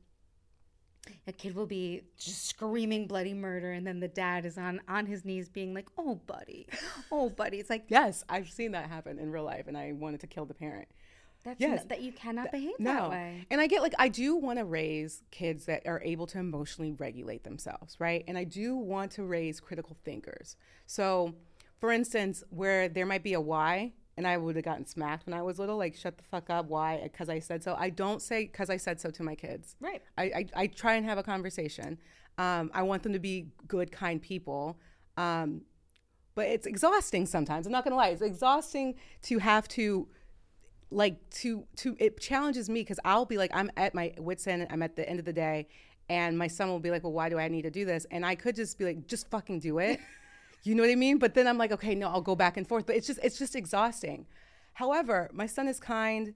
a kid will be just screaming bloody murder and then the dad is on on his knees being like, "Oh, buddy. Oh, buddy." It's like, Yes, I've seen that happen in real life, and I wanted to kill the parent. that's Yes. n- that you cannot Th- behave no. that way. And I get like, I do want to raise kids that are able to emotionally regulate themselves, right? And I do want to raise critical thinkers. So, for instance, where there might be a why, and I would have gotten smacked when I was little, like, shut the fuck up, why? Because I said so. I don't say because I said so to my kids. Right. I, I, I try and have a conversation. Um, I want them to be good, kind people. Um, but it's exhausting sometimes. I'm not going to lie. It's exhausting to have to, like, to, to it challenges me because I'll be like, I'm at my wit's end. I'm at the end of the day. And my son will be like, well, why do I need to do this? And I could just be like, just fucking do it. You know what I mean? But then I'm like, okay, no, I'll go back and forth. But it's just, it's just exhausting. However, my son is kind.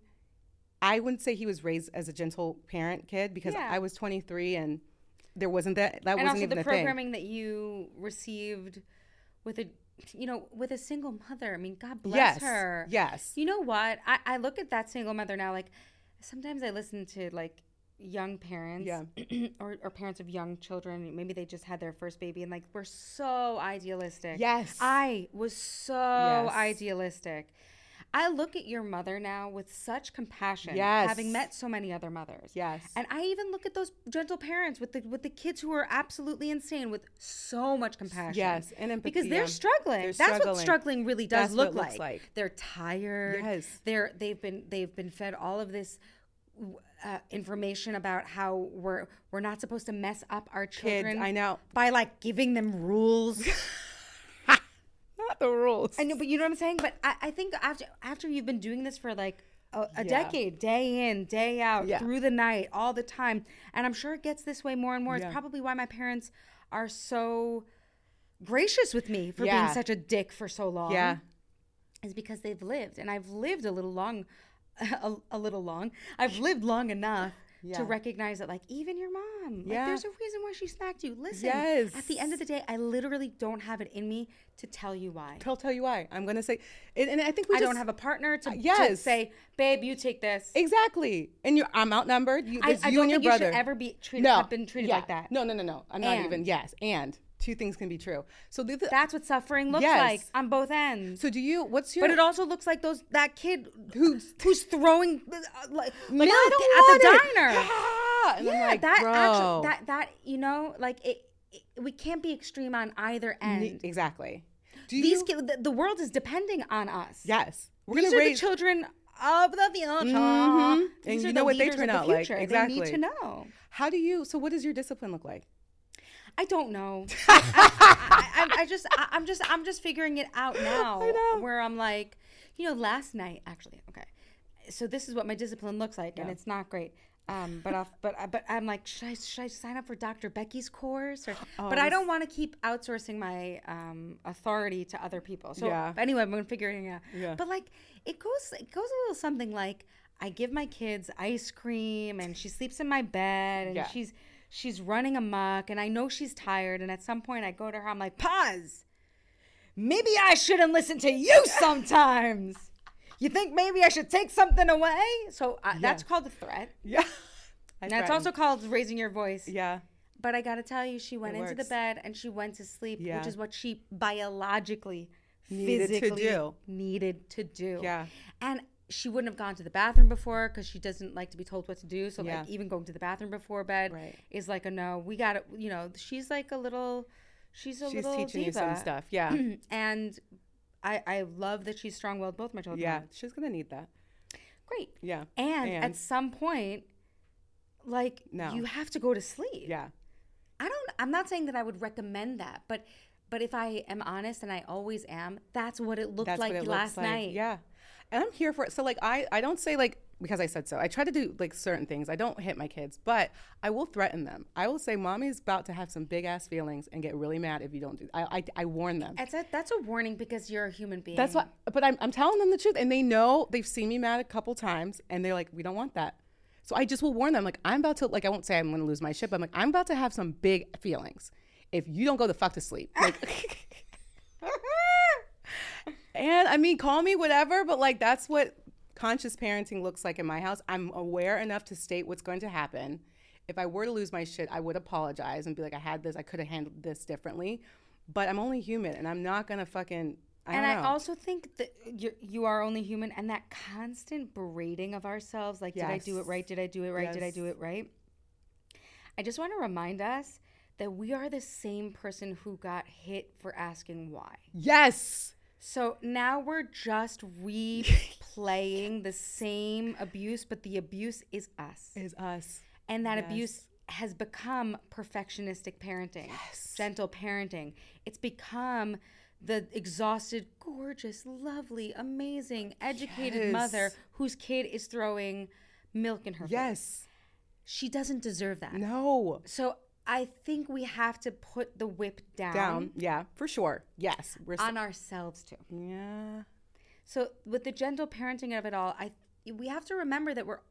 I wouldn't say he was raised as a gentle parent kid because Yeah. I was twenty-three and there wasn't that, that And wasn't also even the a thing. programming that you received with a, you know, with a single mother. I mean, God bless Yes, her. yes. You know what? I, I look at that single mother now, like, sometimes I listen to, like, young parents Yeah. or, or parents of young children. Maybe they just had their first baby and, like, we're so idealistic. Yes. I was so Yes. idealistic. I look at your mother now with such compassion, Yes. having met so many other mothers. Yes. And I even look at those gentle parents with the with the kids who are absolutely insane with so much compassion. Yes, and empathy, because they're yeah. struggling. They're That's what struggling. struggling really does That's look what it looks like. like. They're tired. Yes. They're they've been they've been fed all of this uh, information about how we're we're not supposed to mess up our children. I know. By like giving them rules. Not the rules. I know, but you know what I'm saying? But I, I think after after you've been doing this for like a, a Yeah. decade, day in, day out, Yeah. through the night, all the time, and I'm sure it gets this way more and more. Yeah. It's probably why my parents are so gracious with me for Yeah. being such a dick for so long. Yeah. Is because they've lived, and I've lived a little long, a, a little long. I've lived long enough Yeah. to recognize that, like, even your mom, like, Yeah. there's a reason why she smacked you. Listen, Yes. at the end of the day, I literally don't have it in me to tell you why. I'll tell you why. I'm going to say, and, and I think we I just, don't have a partner to, Uh, to yes. say, babe, you take this. Exactly. And you're, I'm outnumbered. You, I, it's I you don't and your think you brother. should ever be treated, no. have been treated Yeah. like that. No, no, no, no. I'm not And. even, yes. And two things can be true. So the, the, That's what suffering looks Yes. like on both ends. so do you, what's your, But it also looks like those that kid Who's- who's throwing uh, like, milk like, I don't at the want it. diner. Ah, and yeah, I'm like, that bro. actually that that you know like it we can't be extreme on either end. Exactly. Do These you, ki- the, the world is depending on us. yes. We're These gonna are raise the children of the future. Mhm. These And are you the know what they leaders turn of the out like. future. They Exactly. need to know. How do you, so what does your discipline look like? I don't know. I, I, I, I just, I, I'm just, I'm just figuring it out now. I know. Where I'm like, you know, last night actually. Okay, so this is what my discipline looks like, and Yeah. it's not great. Um, but I'll, but but I'm like, should I should I sign up for Doctor Becky's course? Or, Oh, but I this- don't want to keep outsourcing my um, authority to other people. So Yeah. but anyway, I'm gonna figure it out. Yeah. But like, it goes it goes a little something like, I give my kids ice cream, and she sleeps in my bed, and Yeah. she's she's running amok, and I know she's tired. And at some point, I go to her, I'm like, pause. Maybe I shouldn't listen to you sometimes. You think maybe I should take something away? So uh, that's called a threat. Yeah. I And that's threaten. also called raising your voice. Yeah. But I got to tell you, she went It into the works. bed and she went to sleep, Yeah. which is what she biologically, Needed to physically do. needed to do. Yeah. And she wouldn't have gone to the bathroom before because she doesn't like to be told what to do. So Yeah. like even going to the bathroom before bed Right. is like a no. We got to, you know, she's like a little, she's a She's little teaching you diva. some stuff. Yeah. And I, I love that she's strong-willed, both my children. Yeah. are. She's going to need that. Great. Yeah. And, And- at some point, like No. you have to go to sleep. Yeah. I don't I'm not saying that I would recommend that, but but if I am honest, and I always am, that's what it looked That's like what it last looks like. night. Yeah. And I'm here for it. So like I, I don't say like because I said so. I try to do like certain things. I don't hit my kids, but I will threaten them. I will say mommy's about to have some big ass feelings and get really mad if you don't do I I, I warn them. That's a, that's a warning because you're a human being. That's what but I'm I'm telling them the truth and they know they've seen me mad a couple times and they're like, we don't want that. So I just will warn them, like, I'm about to, like, I won't say I'm going to lose my shit, but I'm like, I'm about to have some big feelings if you don't go the fuck to sleep. Like, and, I mean, call me whatever, but, like, that's what conscious parenting looks like in my house. I'm aware enough to state what's going to happen. If I were to lose my shit, I would apologize and be like, I had this, I could have handled this differently. But I'm only human, and I'm not going to fucking... I and don't I know. also think that you you are only human, and that constant berating of ourselves, like, did I do it Yes. right? Did I do it right? Did I Yes. do it right? I just want to remind us that we are the same person who got hit for asking why. Yes. So now we're just replaying the same abuse, but the abuse is us. Is us. And that Yes. abuse has become perfectionistic parenting, gentle parenting. It's become the exhausted, gorgeous, lovely, amazing, educated Yes. mother whose kid is throwing milk in her Yes. face. She doesn't deserve that. No. So I think we have to put the whip down, Down. Yeah, for sure. Yes. We're so- on ourselves too. yeah. So with the gentle parenting of it all, I we have to remember that we're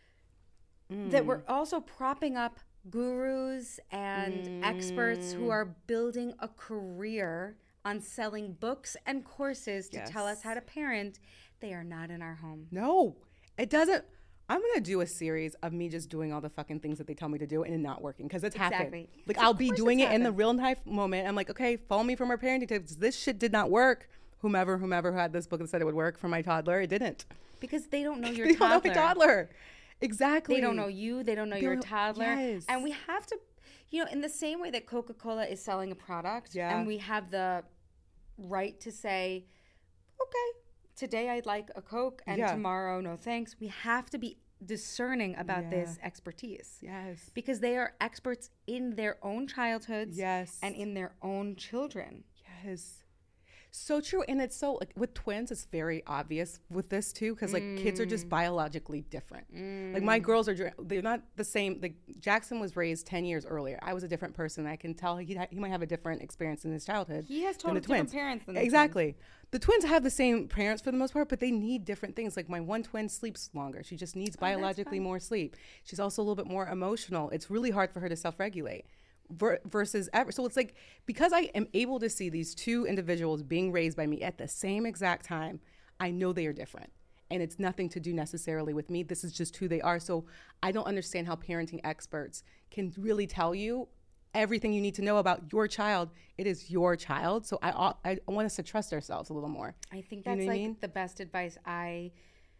that we're also propping up gurus and experts who are building a career on selling books and courses to tell us Yes. how to parent. They are not in our home. No, it doesn't. I'm going to do a series of me just doing all the fucking things that they tell me to do and it not working because it's happened. Exactly. Like, Of I'll be course doing it's it in the happened. real life moment. I'm like, okay, follow me from our parenting tips. This shit did not work. Whomever, whomever who had this book that said it would work for my toddler, it didn't. Because they don't know your They toddler. don't know my toddler. Exactly. They don't know you. They don't know They your don't- toddler. yes. And we have to, you know, in the same way that Coca-Cola is selling a product, Yeah. and we have the right to say, okay, today I'd like a Coke, and Yeah. tomorrow, no thanks. We have to be discerning about Yeah. this expertise. Yes. Because they are experts in their own childhoods Yes. and in their own children. Yes. So true. And it's so, like, with twins, it's very obvious with this too, because, like, kids are just biologically different. Like, my girls are, dr- they're not the same. Like, Jackson was raised ten years earlier. I was a different person. I can tell he, he might have a different experience in his childhood. He has than the totally different twins. parents than the Exactly. The twins have the same parents for the most part, but they need different things. Like, my one twin sleeps longer. She just needs biologically more sleep. She's also a little bit more emotional. It's really hard for her to self-regulate. Ver- versus ever. So it's like, because I am able to see these two individuals being raised by me at the same exact time, I know they are different. And it's nothing to do necessarily with me. This is just who they are. So I don't understand how parenting experts can really tell you everything you need to know about your child. It is your child. So I I want us to trust ourselves a little more. I think You know that's what I like mean? the best advice I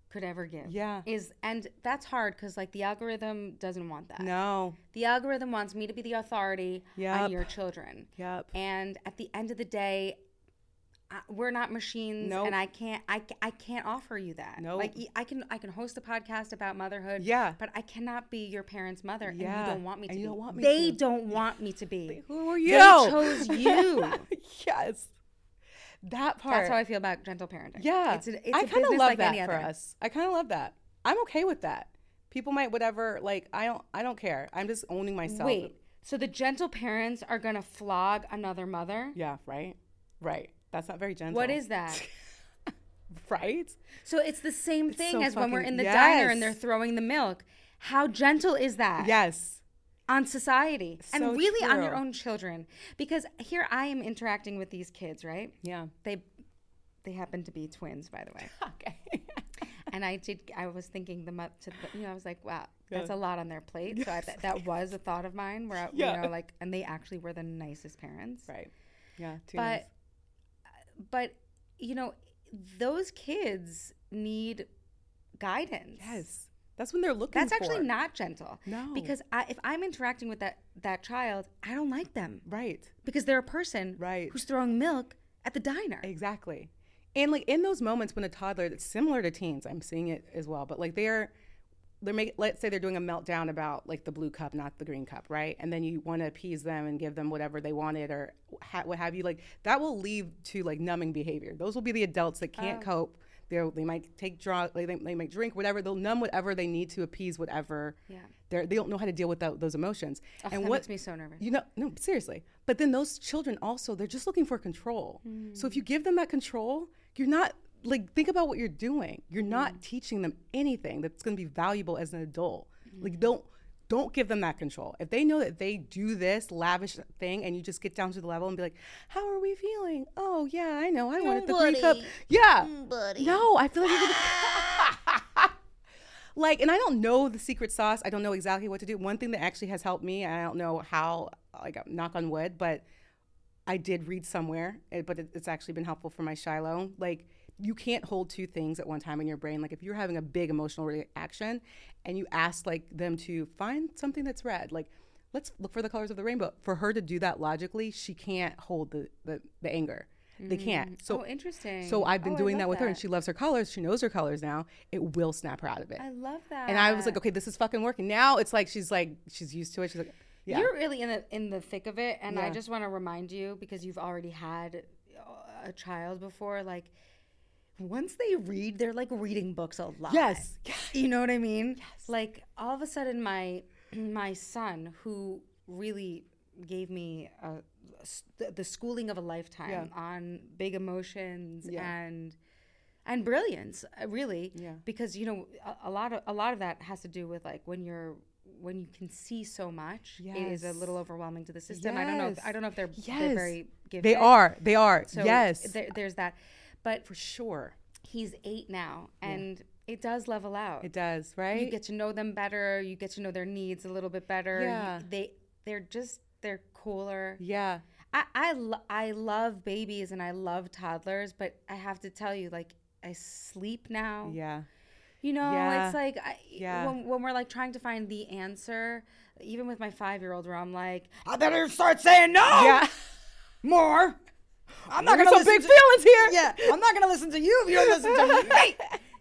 could ever give. Yeah. Is and that's hard because like the algorithm doesn't want that. No. The algorithm wants me to be the authority Yep. on your children. Yep. And at the end of the day, I, we're not machines, Nope. and I can't I, ca- I can't offer you that. Nope. Like I can I can host a podcast about motherhood. Yeah. But I cannot be your parent's mother, and Yeah. you don't want me to And be. you don't want me they to. don't want me to be. Who are you? They chose you. Yes. That part. That's how I feel about gentle parenting. Yeah. It's a, it's I a kind of business love like that any for other. us. I kind of love that. I'm okay with that. People might whatever, like, I don't I don't care. I'm just owning myself. Wait, so the gentle parents are going to flog another mother? Yeah, right? Right. That's not very gentle. What is that? Right? So it's the same It's thing so as when we're fucking- in the diner and yes. they're throwing the milk. How gentle is that? Yes. On society So and really on true. your own children. Because here I am interacting with these kids, right? Yeah. They they happen to be twins, by the way. Okay. And I did. I was thinking the mo- to the, you know I was like, wow, that's Yeah. a lot on their plate. So I, th- that was a thought of mine. Where I, Yeah. you know, like, and they actually were the nicest parents. Right. Yeah. Too But nice. but you know, those kids need guidance. Yes. That's when they're looking That's for. actually not gentle. No. Because I, if I'm interacting with that that child, I don't like them. Right. Because they're a person Right. who's throwing milk at the diner. Exactly. And like in those moments when a toddler, it's similar to teens, I'm seeing it as well, but like they're, they're make, let's say they're doing a meltdown about like the blue cup, not the green cup, right? And then you want to appease them and give them whatever they wanted or ha- what have you, like that will lead to like numbing behavior. Those will be the adults that can't Oh. cope. They're, they might take drug, like they, they might drink, whatever. They'll numb whatever they need to appease whatever. Yeah. They're, they don't know how to deal with that, those emotions. Oh, and that what makes me so nervous. You know, no, seriously. But then those children also, they're just looking for control. So if you give them that control, you're not, like, think about what you're doing. You're not teaching them anything that's going to be valuable as an adult. Like, don't, don't give them that control. If they know that they do this lavish thing and you just get down to the level and be like, how are we feeling? Oh, yeah, I know. I wanted the green cup. Yeah. buddy. No, I feel like you're gonna like, and I don't know the secret sauce. I don't know exactly what to do. One thing that actually has helped me, and I don't know how, like, knock on wood, but I did read somewhere, eh, but it, it's actually been helpful for my Shiloh. Like, you can't hold two things at one time in your brain. Like, if you're having a big emotional reaction and you ask, like, them to find something that's red, like, let's look for the colors of the rainbow. For her to do that logically, she can't hold the, the, the anger. They can't. So Oh, interesting. So I've been Oh, I doing love that with her, and that. she loves her colors. She knows her colors now. It will snap her out of it. I love that. And I was like, okay, this is fucking working. Now it's like she's like she's used to it. She's like, yeah, You're really in the in the thick of it, and I Yeah. just want to remind you, because you've already had uh, a child before, like once they read, they're like reading books a lot. Yes. You know what I mean? Yes. Like all of a sudden my my son, who really gave me a, the, the schooling of a lifetime Yeah. on big emotions Yeah. and and brilliance, uh, really. Yeah. Because you know a, a lot of a lot of that has to do with like when you're when you can see so much, it is a Yes. little overwhelming to the system. I don't know. If, Yes. I don't know if they're they're Yes. very gifted. they are. They are. So yes, there, there's that, but for sure. he's eight now, and it does level out. It does, right? You get to know them better. You get to know their needs a little bit better. Yeah. You- they they're just they're cooler. yeah. I I, lo- I love babies and I love toddlers, but I have to tell you, like I sleep now. Yeah. You know, Yeah. it's like I, Yeah. when, when we're like trying to find the answer, even with my five-year-old, where I'm like, I better start saying no Yeah. more. I'm not There's gonna some listen big to, feelings here. Yeah, I'm not gonna listen to you if you don't listen to me.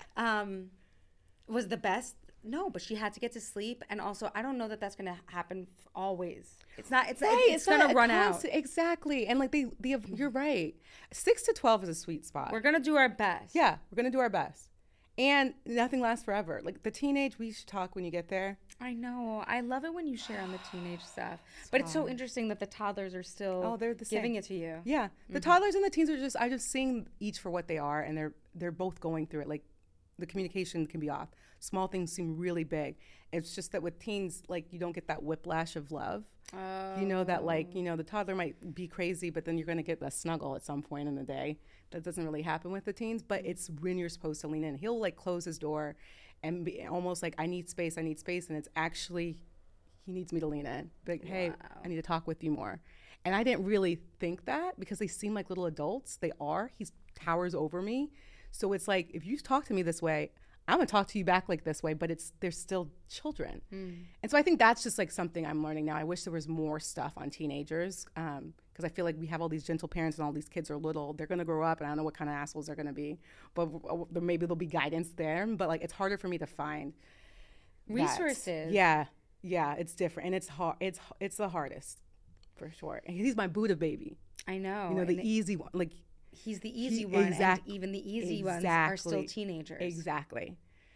Um, was the best. No, but she had to get to sleep, and also I don't know that that's gonna happen f- always. It's not. It's Right, it's, not gonna a run out. constant- Exactly. And like they, they have, you're right. Six to twelve is a sweet spot. We're gonna do our best. yeah, we're gonna do our best. And nothing lasts forever. Like the teenage, we should talk when you get there. I know. I love it when you share on the teenage stuff. But it's so interesting that the toddlers are still Oh, they're the giving same. it to you. Yeah, the toddlers and the teens are just, I just seeing each for what they are, and they're they're both going through it. Like the communication can be off. Small things seem really big. It's just that with teens, like you don't get that whiplash of love. You know that like you know the toddler might be crazy, but then you're going to get a snuggle at some point in the day. That doesn't really happen with the teens, but it's when you're supposed to lean in. He'll like close his door and be almost like, I need space, I need space, and it's actually he needs me to lean in. Like, hey, I need to talk with you more. And I didn't really think that because they seem like little adults. They are. He towers over me. So it's like, if you talk to me this way, I'm gonna talk to you back like this way, but it's they're still children. Mm. And so I think that's just like something I'm learning now. I wish there was more stuff on teenagers, um, because I feel like we have all these gentle parents and all these kids are little. They're gonna grow up and I don't know what kind of assholes they're gonna be, but w- maybe there'll be guidance there. But like it's harder for me to find that. Resources. Yeah, yeah, it's different and it's hard. It's it's the hardest for sure. And he's my Buddha baby. I know. You know, the and easy one, like. He's the easy He- one, exact- and even the easy exactly. ones are still teenagers. Exactly.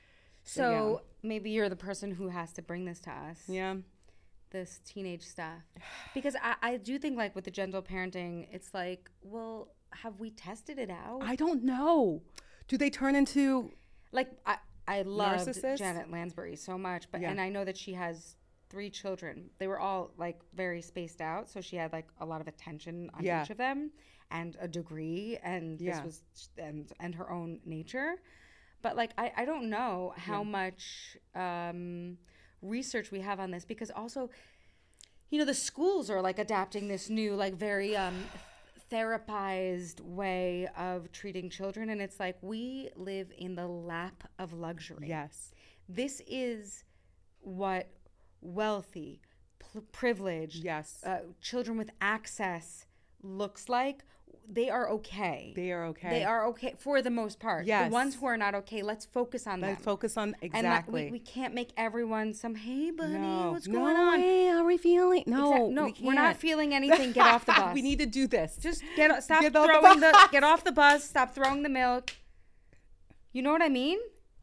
So maybe you're the person who has to bring this to us. Yeah. This teenage stuff. Because I, I do think, like, with the gentle parenting, it's like, well, have we tested it out? I don't know. Do they turn into like, I, I loved narcissists? Janet Lansbury so much, but Yeah. and I know that she has three children. They were all, like, very spaced out, so she had, like, a lot of attention on Yeah. each of them and a degree, and Yeah. this was and and her own nature. But, like, I, I don't know how much um, research we have on this, because also, you know, the schools are, like, adapting this new, like, very um, therapized way of treating children. And it's like, we live in the lap of luxury. Yes. This is what wealthy, pl- privileged, Yes. uh, children with access looks like. They are okay. They are okay. They are okay for the most part. Yes. The ones who are not okay, let's focus on Let's them. focus on And like, exactly. we, we can't make everyone some, hey, buddy, no. what's no, going on? Hey, how are we feeling? No, Exact- no, we we're not can't. feeling anything. Get off the bus. We need to do this. Just get stop Get off the throwing the, bus. get off the bus. Stop throwing the milk. You know what I mean?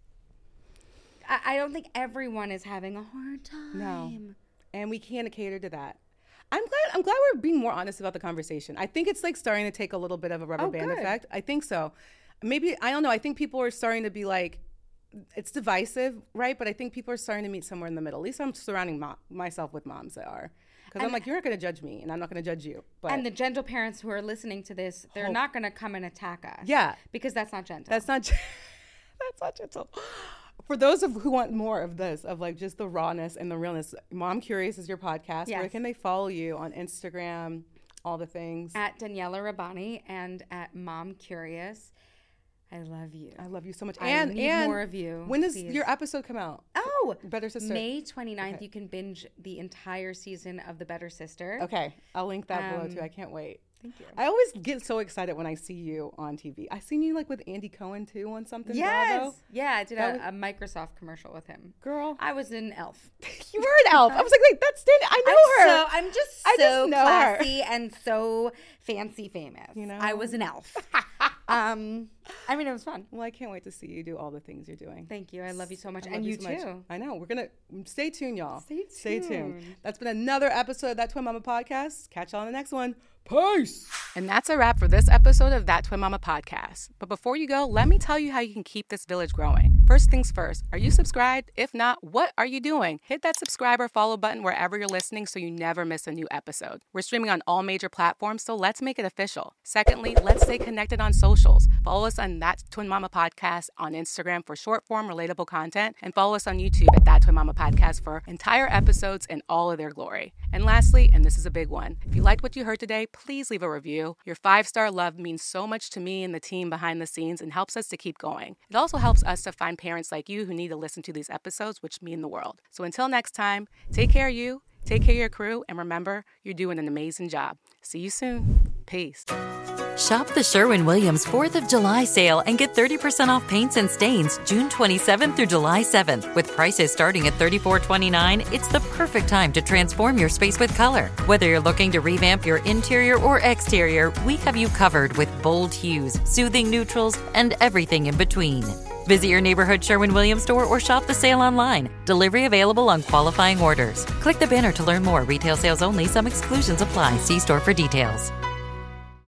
I, I don't think everyone is having a hard time. No. And we can't cater to that. I'm glad I'm glad we're being more honest about the conversation. I think it's like starting to take a little bit of a rubber Oh, band good. effect. I think so. Maybe I don't know. I think people are starting to be like, it's divisive, right? But I think people are starting to meet somewhere in the middle. At least I'm surrounding mo- myself with moms that are. Because I'm And- like, you're not going to judge me, and I'm not going to judge you. But And the gentle parents who are listening to this, they're Hope- not going to come and attack us. Yeah. Because that's not gentle. that's not that's not gentle. For those of who want more of this, of like just the rawness and the realness, Mom Curious is your podcast. Where Yes. can they follow you on Instagram, all the things? At Daniela Rabbani and at Mom Curious. I love you. I love you so much. I and need and more of you, When does please. your episode come out? Oh, Better Sister. May twenty-ninth, Okay. you can binge the entire season of The Better Sister. Okay, I'll link that below too. Um, I can't wait. Thank you. I always get so excited when I see you on T V. I seen you like with Andy Cohen too on something. Yes. Bravo. Yeah, I did That a, a Microsoft commercial with him. Girl, I was an elf. you were an elf. I was like, wait, that's Danny. I know I'm her. So, I'm just I so just know her. classy and so fancy famous. You know? I was an elf. um, I mean, it was fun. Well, I can't wait to see you do all the things you're doing. Thank you. I love you so much. I And love you so much. too. I know. We're gonna stay tuned, y'all. Stay Stay tuned. tuned. That's been another episode of That Twin Mama Podcast. Catch y'all on the next one. Peace. And that's a wrap for this episode of That Twin Mama Podcast. But before you go, let me tell you how you can keep this village growing. First things first, are you subscribed? If not, what are you doing? Hit that subscribe or follow button wherever you're listening so you never miss a new episode. We're streaming on all major platforms, so let's make it official. Secondly, let's stay connected on socials. Follow us on That Twin Mama Podcast on Instagram for short form relatable content, and follow us on YouTube at That Twin Mama Podcast for entire episodes in all of their glory. And lastly, and this is a big one, if you liked what you heard today, please leave a review. Your five-star love means so much to me and the team behind the scenes and helps us to keep going. It also helps us to find parents like you who need to listen to these episodes, which mean the world. So until next time, take care of you, take care of your crew, and remember, you're doing an amazing job. See you soon. Peace. Shop the Sherwin-Williams fourth of July sale and get thirty percent off paints and stains June twenty-seventh through July seventh. With prices starting at thirty-four twenty-nine, it's the perfect time to transform your space with color. Whether you're looking to revamp your interior or exterior, we have you covered with bold hues, soothing neutrals, and everything in between. Visit your neighborhood Sherwin-Williams store or shop the sale online. Delivery available on qualifying orders. Click the banner to learn more. Retail sales only. Some exclusions apply. See store for details.